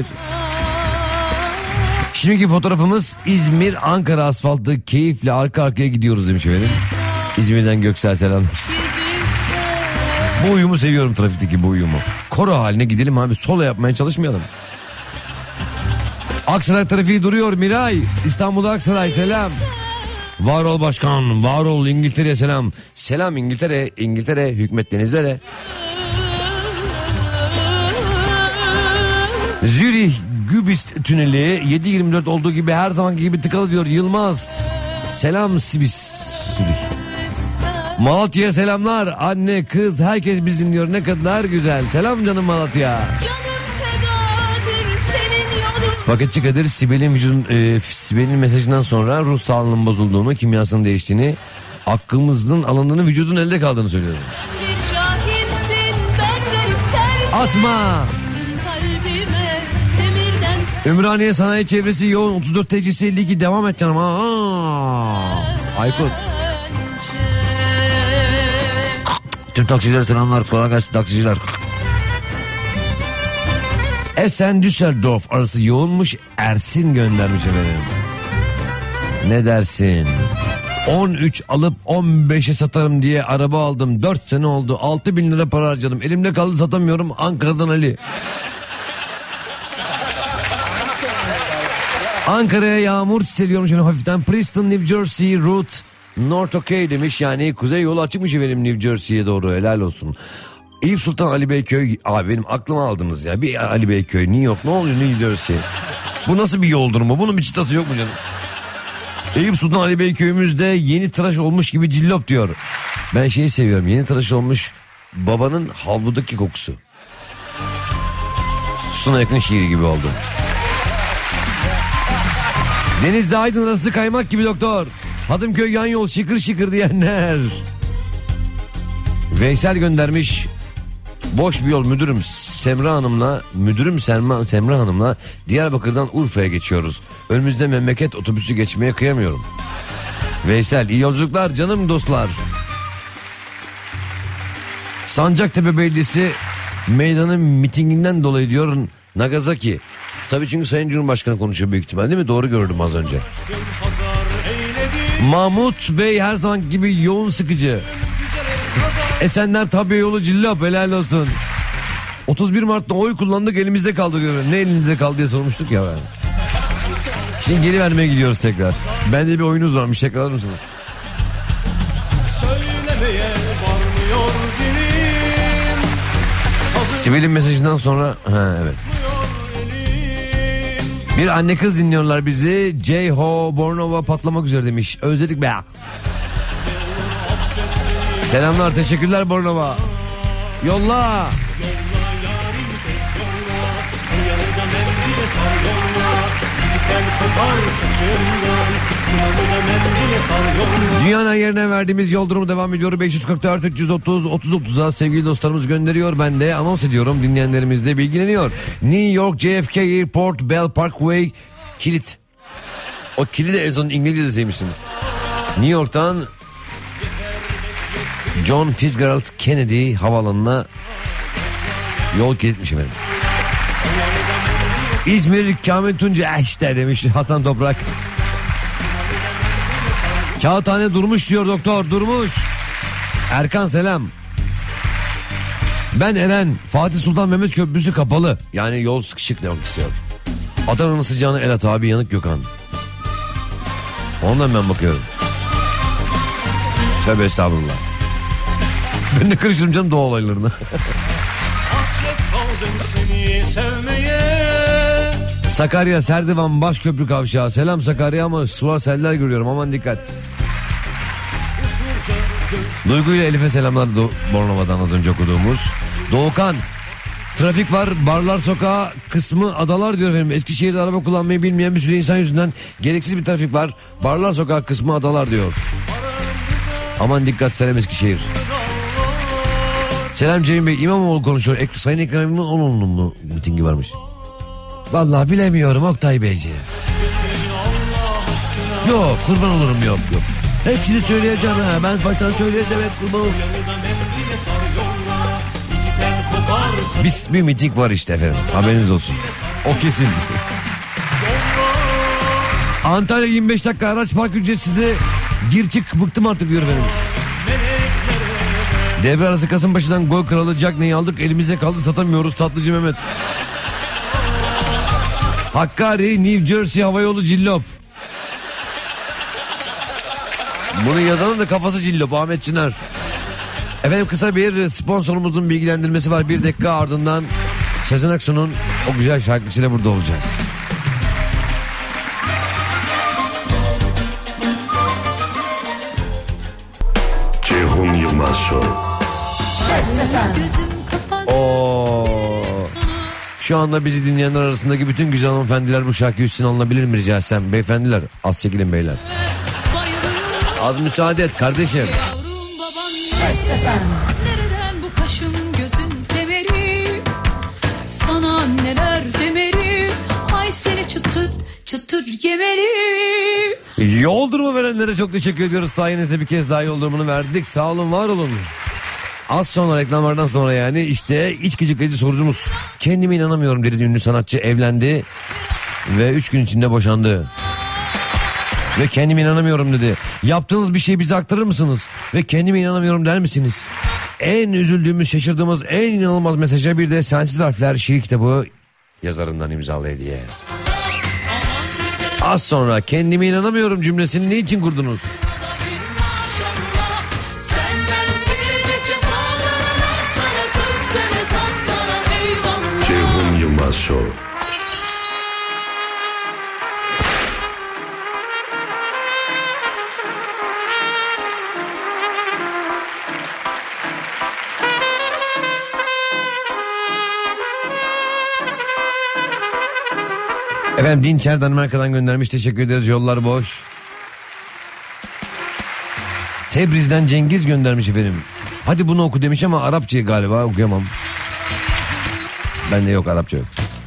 Şimdiki fotoğrafımız İzmir Ankara asfaltı, keyifle arka arkaya gidiyoruz demiş efendim. İzmir'den Göksel selamlar. Bu uyumu seviyorum, trafikteki bu uyumu. Koro haline gidelim abi, sola yapmaya çalışmayalım. Aksaray trafiği duruyor Miray. İstanbul'da Aksaray selam. Var ol başkan, var ol İngiltere'ye selam. Selam İngiltere, İngiltere hükmet denizlere. Zürih Gübist tüneli yedi yirmi dört olduğu gibi her zamanki gibi tıkalı diyor Yılmaz. Selam Sibis Zürih. Malatya'ya selamlar. Anne kız herkes bizi dinliyor, ne kadar güzel. Selam canım Malatya. Paketçi Kadir Sibel'in vücudun, e, Sibel'in mesajından sonra ruh sağlığının bozulduğunu, kimyasının değiştiğini, hakkımızın alındığını, vücudun elde kaldığını söylüyor. Atma. Ümraniye sanayi çevresi yoğun, otuz dört T C elli iki devam et canım. Aa, Aykut. Tüm taksiciler selamlar, kolay gelsin taksiciler. Esen Düsseldorf arası yoğunmuş, Ersin göndermiş efendim. Ne dersin? on üç alıp on beşe satarım diye araba aldım, dört sene oldu, altı bin lira para harcadım, elimde kaldı satamıyorum. Ankara'dan Ali. Ankara'ya yağmur çiseliyormuş yani hafiften. Preston New Jersey route North OK demiş, yani kuzey yolu açıkmış efendim New Jersey'ye doğru, helal olsun. Eyüp Sultan Ali Beyköy, abi benim aklıma aldınız ya, bir Ali Beyköy New York, ne oluyor New Jersey? Bu nasıl bir yol durumu, bunun bir çıtası yok mu canım? Eyüp Sultan Ali Beyköy'ümüzde yeni tıraş olmuş gibi cillop diyor. Ben şeyi seviyorum, yeni tıraş olmuş babanın havludaki kokusu. Suna yakın şiiri gibi oldu. Denizli Aydın arası kaymak gibi doktor. Hadımköy yan yol şıkır şıkır diyenler. Veysel göndermiş. Boş bir yol müdürüm Semra Hanım'la müdürüm Semra, Semra Hanım'la Diyarbakır'dan Urfa'ya geçiyoruz. Önümüzde memleket otobüsü geçmeye kıyamıyorum. Veysel iyi yolculuklar canım dostlar. Sancaktepe Belediyesi meydanın mitinginden dolayı diyor Nagasaki. Tabii çünkü Sayın Cumhurbaşkanı konuşuyor büyük ihtimal, değil mi? Doğru gördüm az önce. Mahmut Bey her zaman gibi yoğun sıkıcı. Esenler tabi yolu cillop, helal olsun. otuz bir Mart'ta oy kullandık, elimizde kaldı diyor. Ne elinizde kaldı diye sormuştuk ya ben. Şimdi geri vermeye gidiyoruz tekrar. Bende bir oyunuz varmış, tekrar alır mısınız? Sibel'in mesajından sonra ha evet. Bir anne kız dinliyorlar bizi. Ceyho Bornova patlamak üzere demiş. Özledik be. Selamlar, teşekkürler Bornova. Yolla. Dünyanın her yerine verdiğimiz yol durumu devam ediyor. beş yüz kırk dört üç yüz otuz otuz otuza sevgili dostlarımız gönderiyor. Ben de anons ediyorum. Dinleyenlerimiz de bilgileniyor. New York J F K Airport Bell Parkway kilit. O kilidi en son İngilizce sevmişsiniz. New York'tan John Fitzgerald Kennedy havaalanına yol kilitmiş efendim. İzmir Kamil Tunca işte demiş Hasan Toprak. Kağıthane durmuş diyor doktor, durmuş. Erkan selam. Ben Eren. Fatih Sultan Mehmet Köprüsü kapalı. Yani yol sıkışık demek istiyor. Adana'nın sıcağına el at abi, yanık Gökhan. Ondan ben bakıyorum. Tövbe estağfurullah. Ben de karıştırdım canım doğa olaylarını. Sakarya Serdivan Başköprü Kavşağı. Selam Sakarya ama sular seller görüyorum, aman dikkat. Duygu ile Elif'e selamlar Do- Bornova'dan az önce okuduğumuz. Doğukan, trafik var, Barlar Sokağı kısmı adalar diyor efendim. Eskişehir'de araba kullanmayı bilmeyen bir sürü insan yüzünden gereksiz bir trafik var. Barlar Sokağı kısmı adalar diyor. Aman dikkat, selam Eskişehir. Selam Cemil Bey, İmamoğlu konuşuyor. Ek, Sayın Ekrem İmamoğlu'nun mu mitingi varmış? Vallahi bilemiyorum Oktay Beyciğim. Yok kurban olurum, yok yok. Hepsini söyleyeceğim ha. Ben baştan söyleyeceğim hep kurban olurum. Biz bir miting var işte efendim. Haberiniz olsun. O kesin. Antalya yirmi beş dakika araç park ücretsiz. Gir çık, bıktım artık diyor efendim. Devre arası Kasımpaşa'dan gol kralı Cagney'i aldık. Elimize kaldı, satamıyoruz Tatlıcı Mehmet. Hakkari New Jersey havayolu cillop. Bunu yazanın da kafası cillop, Ahmet Çınar. Efendim kısa bir sponsorumuzun bilgilendirmesi var. Bir dakika ardından Sezen Aksu'nun o güzel şarkısıyla burada olacağız. Ceyhun Yılmaz Show. Oo. Şu anda bizi dinleyenler arasındaki bütün güzel hanımefendiler bu şarkıyı üstüne alınabilir mi rica etsem? Beyefendiler az çekilin beyler. Az müsaade et kardeşim. Nereden bu kaşın gözün temeri? Sana neler demeli? Ay seni çıtır çıtır yemeli. Yol durumu verenlere çok teşekkür ediyoruz. Sayenizde bir kez daha yol durumunu verdik. Sağ olun, var olun. Az sonra, reklamlardan sonra yani işte iç gıcıklayıcı sorucumuz. Kendime inanamıyorum dedi ünlü sanatçı, evlendi ve üç gün içinde boşandı. Ve kendime inanamıyorum dedi. Yaptığınız bir şeyi bize aktarır mısınız? Ve kendime inanamıyorum der misiniz? En üzüldüğümüz, şaşırdığımız, en inanılmaz mesaja bir de Sensiz Harfler şiir kitabı yazarından imzalı hediye. Az sonra kendime inanamıyorum cümlesini ne için kurdunuz? Ceyhun Yılmaz Show. Efendim Dinçer Danimarka'dan göndermiş, teşekkür ederiz, yollar boş. Tebriz'den Cengiz göndermiş efendim. Hadi bunu oku demiş ama Arapça galiba, okuyamam. Bende yok, Arapça yok.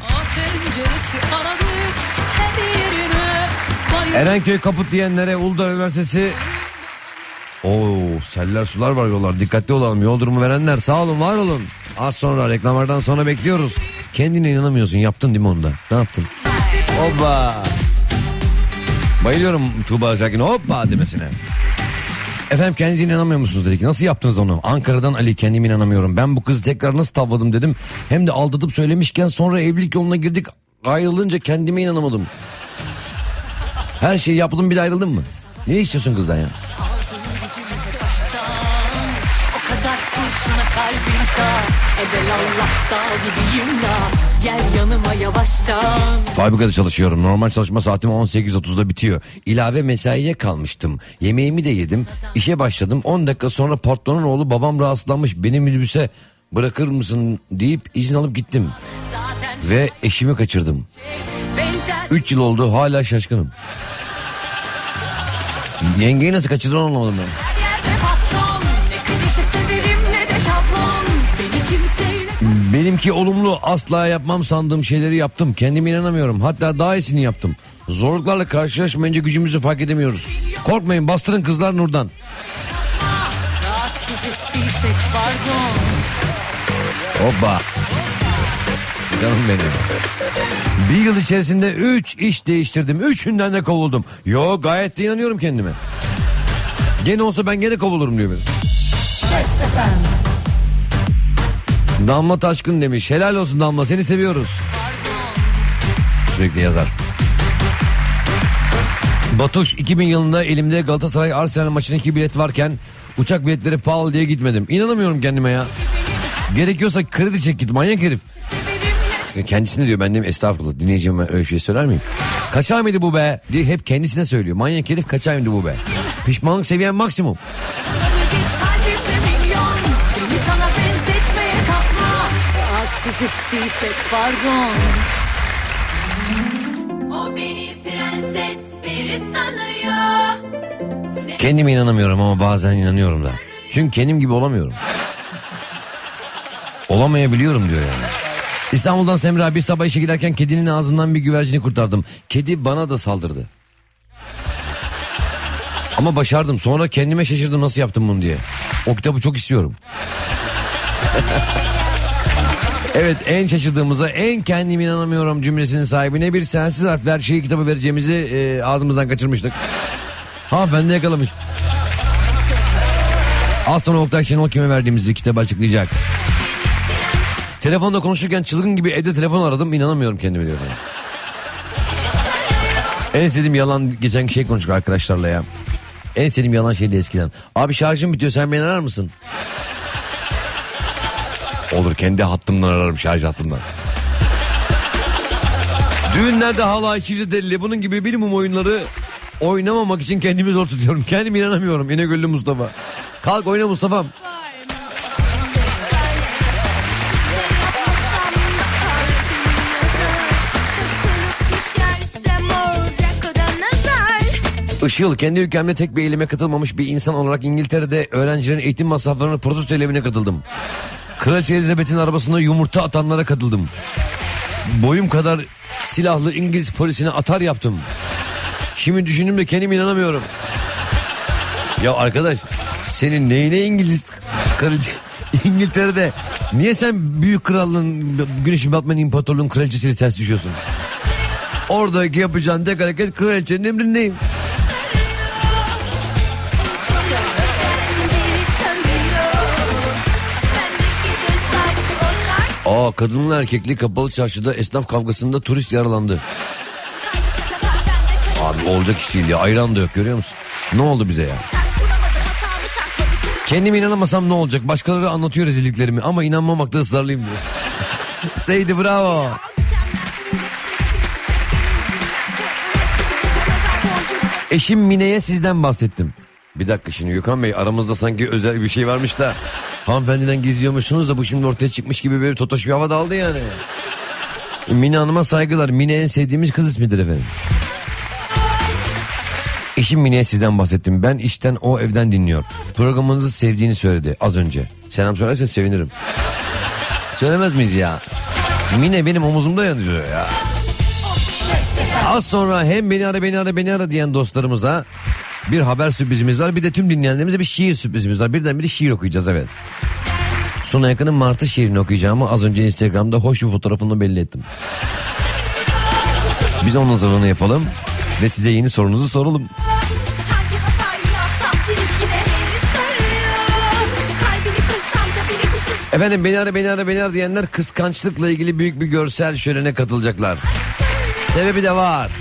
Erenköy kaput diyenlere Uludağ Üniversitesi. Oo, seller sular var yollar, dikkatli olalım. Yol durumu verenler sağ olun, var olun. Az sonra, reklamlardan sonra bekliyoruz. Kendine inanamıyorsun, yaptın değil mi onda? Ne yaptın? Hoppa. Bayılıyorum Tuğba Şakin'e hoppa demesine. Efendim kendinize inanamıyor musunuz dedik. Nasıl yaptınız onu? Ankara'dan Ali, kendime inanamıyorum. Ben bu kızı tekrar nasıl tavladım dedim. Hem de aldatıp söylemişken sonra evlilik yoluna girdik. Ayrılınca kendime inanamadım. Her şeyi yaptım, bir de ayrıldın mı? Ne istiyorsun kızdan ya? Gel yanıma yavaştan. Fabrikada çalışıyorum. Normal çalışma saatim on sekiz otuzda bitiyor. İlave mesaiye kalmıştım. Yemeğimi de yedim. İşe başladım. on dakika sonra patronun oğlu babam rahatsızlanmış. Beni minibüse bırakır mısın deyip izin alıp gittim. Ve eşimi kaçırdım. Üç yıl oldu, hala şaşkınım. Yengeyi nasıl kaçırdın anlamadım ben. Benimki olumlu, asla yapmam sandığım şeyleri yaptım. Kendime inanamıyorum. Hatta daha iyisini yaptım. Zorluklarla karşılaşmayınca gücümüzü fark edemiyoruz. Korkmayın, bastırın kızlar nurdan. Hoppa. Canım benim. Bir yıl içerisinde üç iş değiştirdim. Üçünden de kovuldum. Yo, gayet de inanıyorum kendime. Gene olsa ben gene kovulurum diyor benim. Damla Taşkın demiş. Helal olsun Damla, seni seviyoruz. Sürekli yazar. Batuş, iki bin yılında elimde Galatasaray Arsenal maçının iki bilet varken uçak biletleri pahalı diye gitmedim. İnanamıyorum kendime ya. Gerekiyorsa kredi çek git, manyak herif. Kendisine diyor, ben de estağfurullah, dinleyeceğim, öyle şey söyler miyim? Kaçar mıydı bu be diye hep kendisine söylüyor. Manyak herif, kaçar mıydı bu be? Pişmanlık seviyen maksimum. O beni prenses peri sanıyor. Kendime inanamıyorum ama bazen inanıyorum da. Çünkü kendim gibi olamıyorum. Olamayabiliyorum diyor yani. İstanbul'dan Semra, bir sabah işe giderken kedinin ağzından bir güvercini kurtardım. Kedi bana da saldırdı. Ama başardım. Sonra kendime şaşırdım nasıl yaptım bunu diye. O kitabı çok istiyorum. Evet, en şaşırdığımıza, en kendime inanamıyorum cümlesinin sahibine bir sensiz harfler şeyi kitabı vereceğimizi e, ağzımızdan kaçırmıştık. Ha, ben de yakalamış. Az sonra Oktay Şenol kime verdiğimizi kitabı açıklayacak. Telefonda konuşurken çılgın gibi evde telefon aradım, inanamıyorum kendime diyorum. En sevdiğim yalan, geçen şey konuştuk arkadaşlarla ya. En sevdiğim yalan şeydi eskiden. Abi şarjım bitiyor, sen beni arar mısın? Olur, kendi hattımdan ararım, şarj hattımdan. Düğünlerde halay, çifte delili, bunun gibi minimum oyunları oynamamak için kendimi zor tutuyorum. Kendime inanamıyorum. İnegöllü Mustafa. Kalk oyna Mustafa'm. Işıl, kendi ülkemde tek bir eyleme katılmamış bir insan olarak İngiltere'de öğrencilerin eğitim masraflarını protesto eylemine katıldım. Kraliçe Elizabeth'in arabasında yumurta atanlara katıldım. Boyum kadar silahlı İngiliz polisine atar yaptım. Şimdi düşündüm de kendime inanamıyorum. Ya arkadaş, senin neyine İngiliz kraliçe? İngiltere'de niye sen büyük krallığın, güneşin batmayan imparatorluğun kraliçesiyle ters düşüyorsun? Oradaki yapacağın tek hareket kraliçenin emrindeyim. Aa, kadınla erkekli kapalı çarşıda esnaf kavgasında turist yaralandı. Abi olacak iş değil ya, ayran da yok, görüyor musun? Ne oldu bize ya? Kendime inanamasam ne olacak? Başkaları anlatıyor rezilliklerimi ama inanmamakta ısrarlıyım diyor. Seydi, bravo. Eşim Mine'ye sizden bahsettim. Bir dakika şimdi Gökhan Bey, aramızda sanki özel bir şey varmış da hanımefendiden gizliyormuşsunuz da bu şimdi ortaya çıkmış gibi böyle totoş bir hava daldı yani. Mine Hanım'a saygılar. Mine en sevdiğimiz kız ismidir efendim. Eşim Mine'ye sizden bahsettim. Ben işten, o evden dinliyor. Programınızı sevdiğini söyledi az önce. Selam söylersen sevinirim. Söylemez miyiz ya? Mine benim omuzumda yanıyor ya. Az sonra hem beni ara beni ara beni ara diyen dostlarımıza bir haber sürprizimiz var. Bir de tüm dinleyenlerimize bir şiir sürprizimiz var. Birden biri şiir okuyacağız, evet. Suna Yakın'ın Martı şiirini okuyacağımı az önce Instagram'da hoş bir fotoğrafımla belli ettim. Biz onun hazırlığını yapalım ve size yeni sorunuzu soralım. Efendim, beni ara beni ara beni ara diyenler kıskançlıkla ilgili büyük bir görsel şölene katılacaklar. Sebebi de var.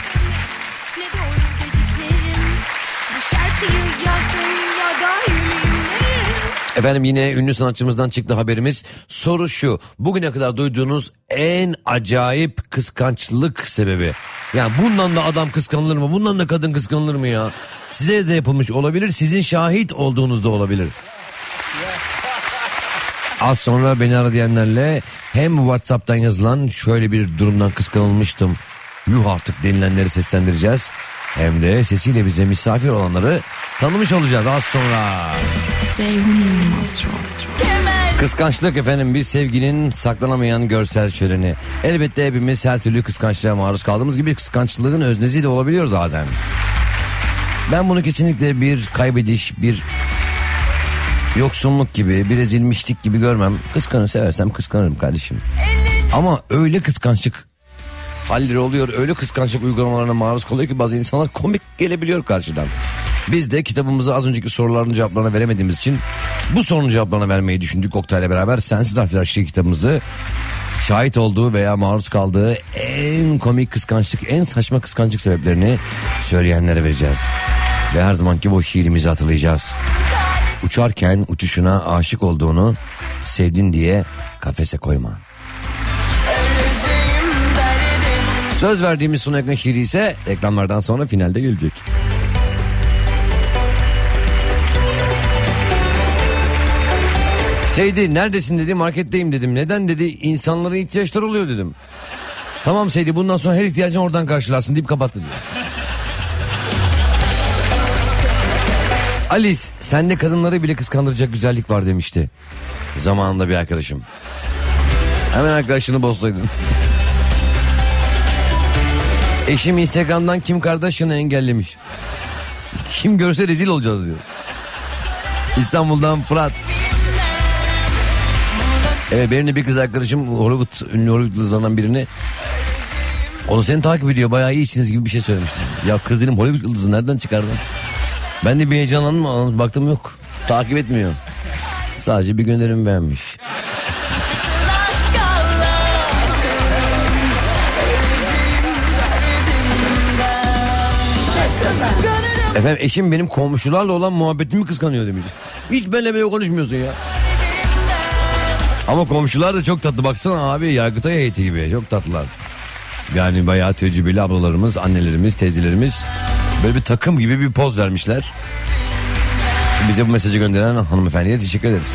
Efendim, yine ünlü sanatçımızdan çıktı haberimiz. Soru şu: bugüne kadar duyduğunuz en acayip kıskançlık sebebi. Yani bundan da adam kıskanılır mı? Bundan da kadın kıskanılır mı ya? Size de yapılmış olabilir. Sizin şahit olduğunuz da olabilir. Az sonra beni ara diyenlerle hem WhatsApp'tan yazılan şöyle bir durumdan kıskanılmıştım, yuh artık denilenleri seslendireceğiz. Hem de sesiyle bize misafir olanları tanımış olacağız az sonra. Ceyhun Yılmaz Show. Kıskançlık efendim, bir sevginin saklanamayan görsel şöleni. Elbette hepimiz her türlü kıskançlığa maruz kaldığımız gibi kıskançlığın öznesi de olabiliyoruz bazen. Ben bunu kesinlikle bir kaybediş, bir yoksunluk gibi, bir ezilmişlik gibi görmem. Kıskanır, seversem kıskanırım kardeşim. Ama öyle kıskançlık halleri oluyor, öyle kıskançlık uygulamalarına maruz kalıyor ki bazı insanlar komik gelebiliyor karşıdan. Biz de kitabımızı az önceki soruların cevaplarını veremediğimiz için bu sorunun cevaplarını vermeyi düşündük Oktay'la beraber. Sensiz Harfler Aşkı kitabımızı şahit olduğu veya maruz kaldığı en komik kıskançlık, en saçma kıskançlık sebeplerini söyleyenlere vereceğiz. Ve her zamanki bu şiirimizi hatırlayacağız. Uçarken uçuşuna aşık olduğunu sevdin diye kafese koyma. Söz verdiğimiz son ekran şiiri ise reklamlardan sonra finalde gelecek. Seydi neredesin dedi, marketteyim dedim. Neden dedi, insanların ihtiyaçları oluyor dedim. Tamam Seydi, bundan sonra her ihtiyacını oradan karşılarsın deyip kapattı diyor. Alice, sende kadınları bile kıskandıracak güzellik var demişti zamanında bir arkadaşım. Hemen arkadaşını bozsaydın. Eşim Instagram'dan Kim Kardashian'ı engellemiş. Kim görse rezil olacağız diyor. İstanbul'dan Fırat. Evet, benim de bir kız arkadaşım Hollywood, ünlü Hollywood yıldızlarından birini, onu seni takip ediyor, bayağı iyisiniz gibi bir şey söylemişti. Ya kız dedim, Hollywood yıldızı nereden çıkardın? Ben de bir heyecanlandım, baktım yok, takip etmiyor. Sadece bir gönderimi beğenmiş. Efendim, eşim benim komşularla olan muhabbetimi kıskanıyor demiş. Hiç benimle bile konuşmuyorsun ya. Ama komşular da çok tatlı, baksana abi, Yargıtay heyeti gibi, çok tatlılar. Yani bayağı tecrübeli ablalarımız, annelerimiz, teyzelerimiz böyle bir takım gibi bir poz vermişler. Bize bu mesajı gönderen hanımefendiye teşekkür ederiz.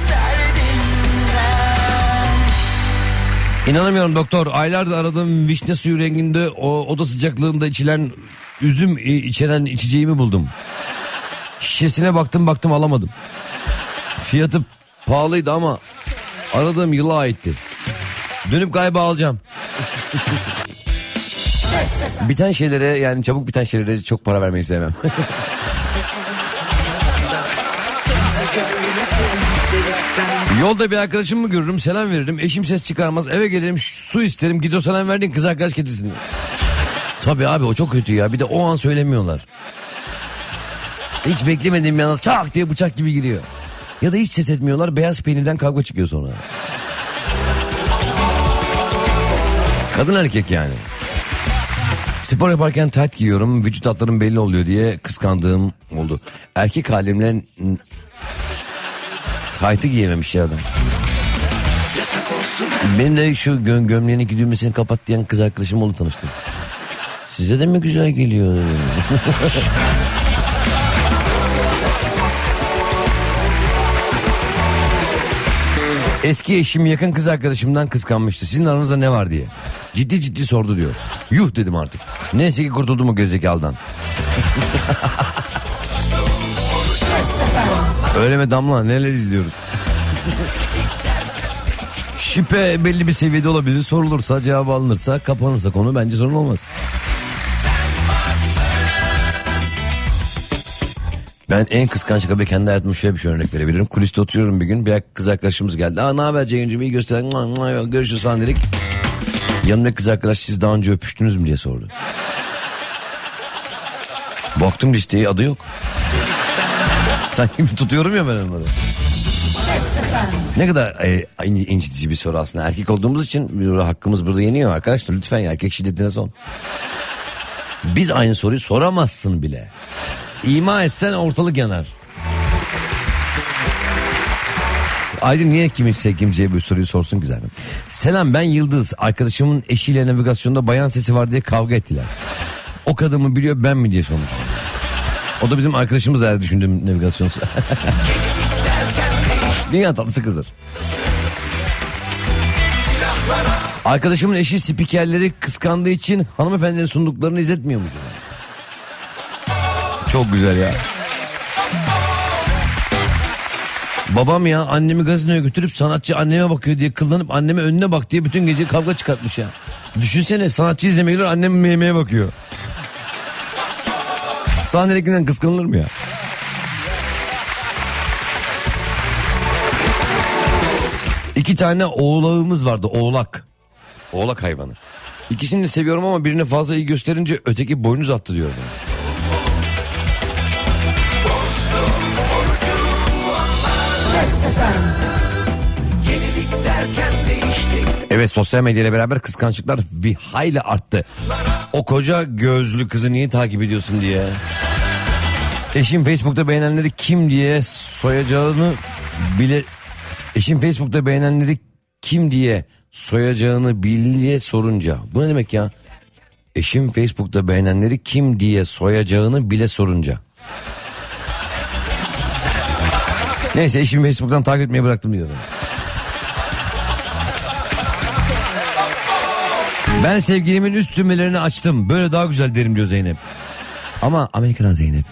İnanamıyorum doktor, aylardır aradığım vişne suyu renginde o oda sıcaklığında içilen üzüm içeren içeceğimi buldum. Şişesine baktım baktım alamadım. Fiyatı pahalıydı ama aradığım yıla aitti. Dönüp galiba alacağım. Biten şeylere, yani çabuk biten şeylere çok para vermeyi sevmem. Yolda bir arkadaşımı görürüm, selam veririm. Eşim ses çıkarmaz, eve gelirim, su isterim. Git o selam verdiğin kız arkadaş getirsin. Tabii abi, o çok kötü ya. Bir de o an söylemiyorlar. Hiç beklemediğim yalnız çak diye bıçak gibi giriyor. Ya da hiç ses etmiyorlar, beyaz peynirden kavga çıkıyor sonra. Kadın erkek yani. Spor yaparken tayt giyiyorum, vücut hatlarım belli oluyor diye kıskandığım oldu. Erkek halimle taytı giyememiş ya adam. Benim de şu gö- gömleğinin iki düğmesini kapat diyen kız arkadaşım onunla tanıştım. Size de mi güzel geliyor? Eski eşim yakın kız arkadaşımdan kıskanmıştı. Sizin aranızda ne var diye. Ciddi ciddi sordu diyor. Yuh dedim artık. Neyse ki kurtuldum o gerizekalıdan. Öyle mi Damla? Neler izliyoruz? Şüphe belli bir seviyede olabilir. Sorulursa, cevabı alınırsa, kapanırsa konu, bence sorun olmaz. Ben en kıskanç abi kendi hayatıma şöyle bir şey örnek verebilirim. Kuliste oturuyorum bir gün, bir kız arkadaşımız geldi. Aa, ne haber Ceyhun'cum, iyi gösteren, görüşürüz falan dedik. Yanımdaki kız arkadaş, siz daha önce öpüştünüz mü diye sordu. Baktım listeyi, adı yok. Sanki tutuyorum ya ben onları. Ne kadar e, incitici bir soru aslında. Erkek olduğumuz için hakkımız burada yeniyor arkadaşlar. Lütfen ya, erkek şiddetine son. Biz aynı soruyu soramazsın bile. İma etsen ortalık yanar. Ayrıca niye kimse kimseye bu soruyu sorsun ki zaten. Selam, ben Yıldız. Arkadaşımın eşiyle navigasyonda bayan sesi var diye kavga ettiler. O kadın mı biliyor, ben mi diye sormuş. O da bizim arkadaşımız eğer düşündüğüm navigasyon. Dünya tatlısı kızdır. Arkadaşımın eşi spikerleri kıskandığı için hanımefendinin sunduklarını izletmiyormuş. Çok güzel ya. Babam ya annemi gazinoya götürüp sanatçı anneme bakıyor diye kıllanıp anneme önüne bak diye bütün gece kavga çıkartmış ya. Düşünsene, sanatçı izlemeye gidiyor, annem yemeğe bakıyor. Sahnedekinden kıskanılır mı ya? İki tane oğlağımız vardı, oğlak. Oğlak hayvanı. İkisini de seviyorum ama birini fazla iyi gösterince öteki boynuz attı diyor. Evet, sosyal medyayla beraber kıskançlıklar bir hayli arttı. O koca gözlü kızı niye takip ediyorsun diye. Eşim Facebook'ta beğenenleri kim diye soyacağını bile... Eşim Facebook'ta beğenenleri kim diye soyacağını bile sorunca. Bu ne demek ya? Eşim Facebook'ta beğenenleri kim diye soyacağını bile sorunca. Neyse, eşimi Facebook'tan takip etmeyi bıraktım diyorum. Ben sevgilimin üst düğmelerini açtım. Böyle daha güzel derim diyor Zeynep. Ama Amerika'dan Zeynep.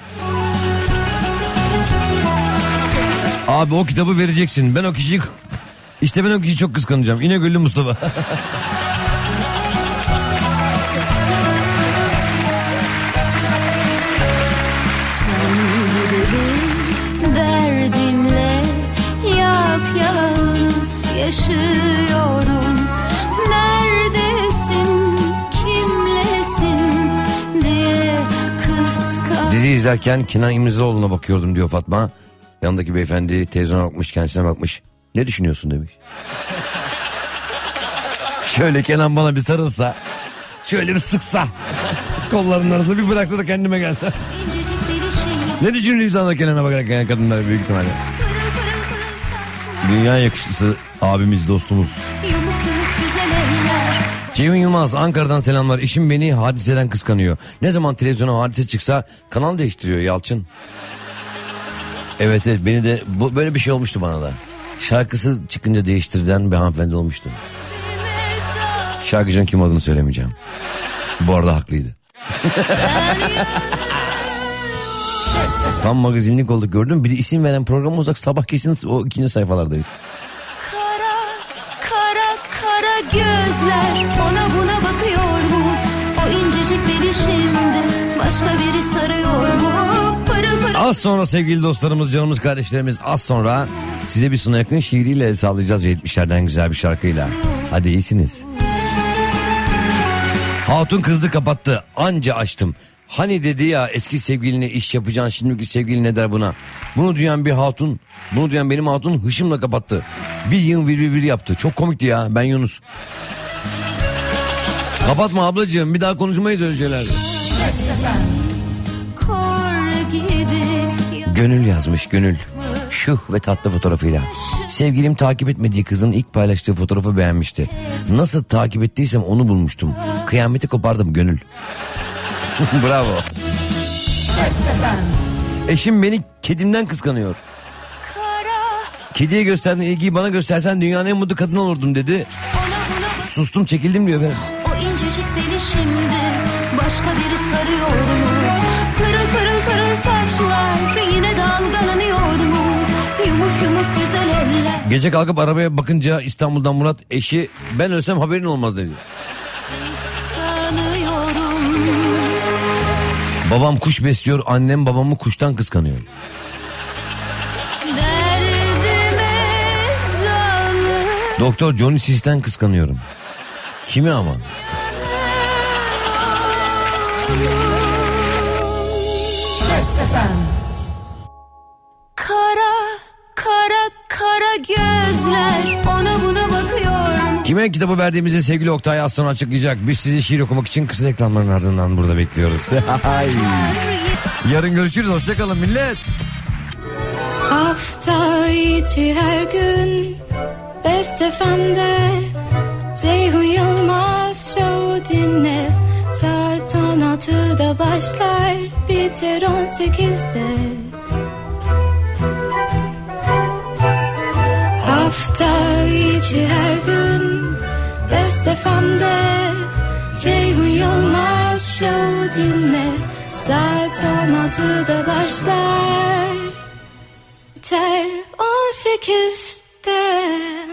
Abi o kitabı vereceksin. Ben o kişiyi... İşte ben o kişiyi çok kıskanacağım. İnegöllü Mustafa. Derdimle yapyalnız yaşıyorum. Neredesin, kimlesin diye kıskan. Dizi izlerken Kenan İmirzalıoğlu'na bakıyordum diyor Fatma. Yanındaki beyefendi televizyona bakmış, kendisine bakmış. Ne düşünüyorsun demiş. Şöyle Kenan bana bir sarılsa, şöyle bir sıksa, kollarının arasında bir bıraksa da kendime gelse. Ne düşünüyor insanlar Kenan'a bakarak, yani kadınlar büyük ihtimalle. Dünya yakışıklısı abimiz, dostumuz. Ceyhun Yılmaz Ankara'dan selamlar. Eşim beni Hadise'den kıskanıyor. Ne zaman televizyona Hadise çıksa kanal değiştiriyor Yalçın. Evet evet, beni de bu, böyle bir şey olmuştu bana da. Şarkısı çıkınca değiştirilen bir hanımefendi olmuştu. Şarkıcının kim olduğunu söylemeyeceğim. Bu arada haklıydı. Tam magazinlik olduk, gördün mü? Bir de isim veren program olacak, sabah kesin o ikinci sayfalardayız. Kara kara kara gözler ona buna bakıyor mu? O incecikleri şimdi başka biri sarıyor mu? Pırıl pırıl. Az sonra sevgili dostlarımız, canımız, kardeşlerimiz, az sonra size bir Suna Yakın şiiriyle el sağlayacağız. yetmişlerden güzel bir şarkıyla. Hadi iyisiniz. Hatun kızdı kapattı, anca açtım. Hani dedi ya eski sevgiline iş yapacaksın, şimdiki sevgili ne der buna? Bunu duyan bir hatun, bunu duyan benim hatun hışımla kapattı. Bir yıl vir vir vir yaptı. Çok komikti ya, ben Yunus. Kapatma ablacığım, bir daha konuşmayız öyle şeyler. Gönül yazmış, Gönül. Şuh ve tatlı fotoğrafıyla. Sevgilim takip etmediği kızın ilk paylaştığı fotoğrafı beğenmişti. Nasıl takip ettiysem onu bulmuştum. Kıyameti kopardım Gönül. Bravo. Eşim beni kedimden kıskanıyor. Kediye gösterdiğin ilgiyi bana göstersen dünyanın en mutlu kadını olurdum dedi. Sustum, çekildim diyor efendim. O incecik beni şimdi başka biri sarıyor mu? Pırıl pırıl pırıl saçlar yine dalgalanıyor mu? Yumuk yumuk güzel eller. Gece kalkıp arabaya bakınca İstanbul'dan Murat, eşi ben ölsem haberin olmaz dedi. Babam kuş besliyor, annem babamı kuştan kıskanıyor. Doktor Johnny Sis'ten kıskanıyorum. Kimi ama? Kara kara kara gözler ona buna bakıyor. Kime kitabı verdiğimizi sevgili Oktay az sonra açıklayacak. Biz sizi şiir okumak için kısa reklamların ardından burada bekliyoruz. Yarın görüşürüz, hoşçakalın millet. Hafta içi her gün Best F M'de Ceyhun Yılmaz Show dinle. Saat on altıda başlar, biter on sekizde. Hafta içi her gün Best F M'de Ceyhun Yılmaz Show dinle. Saat on altıda başlar, biter on sekizde.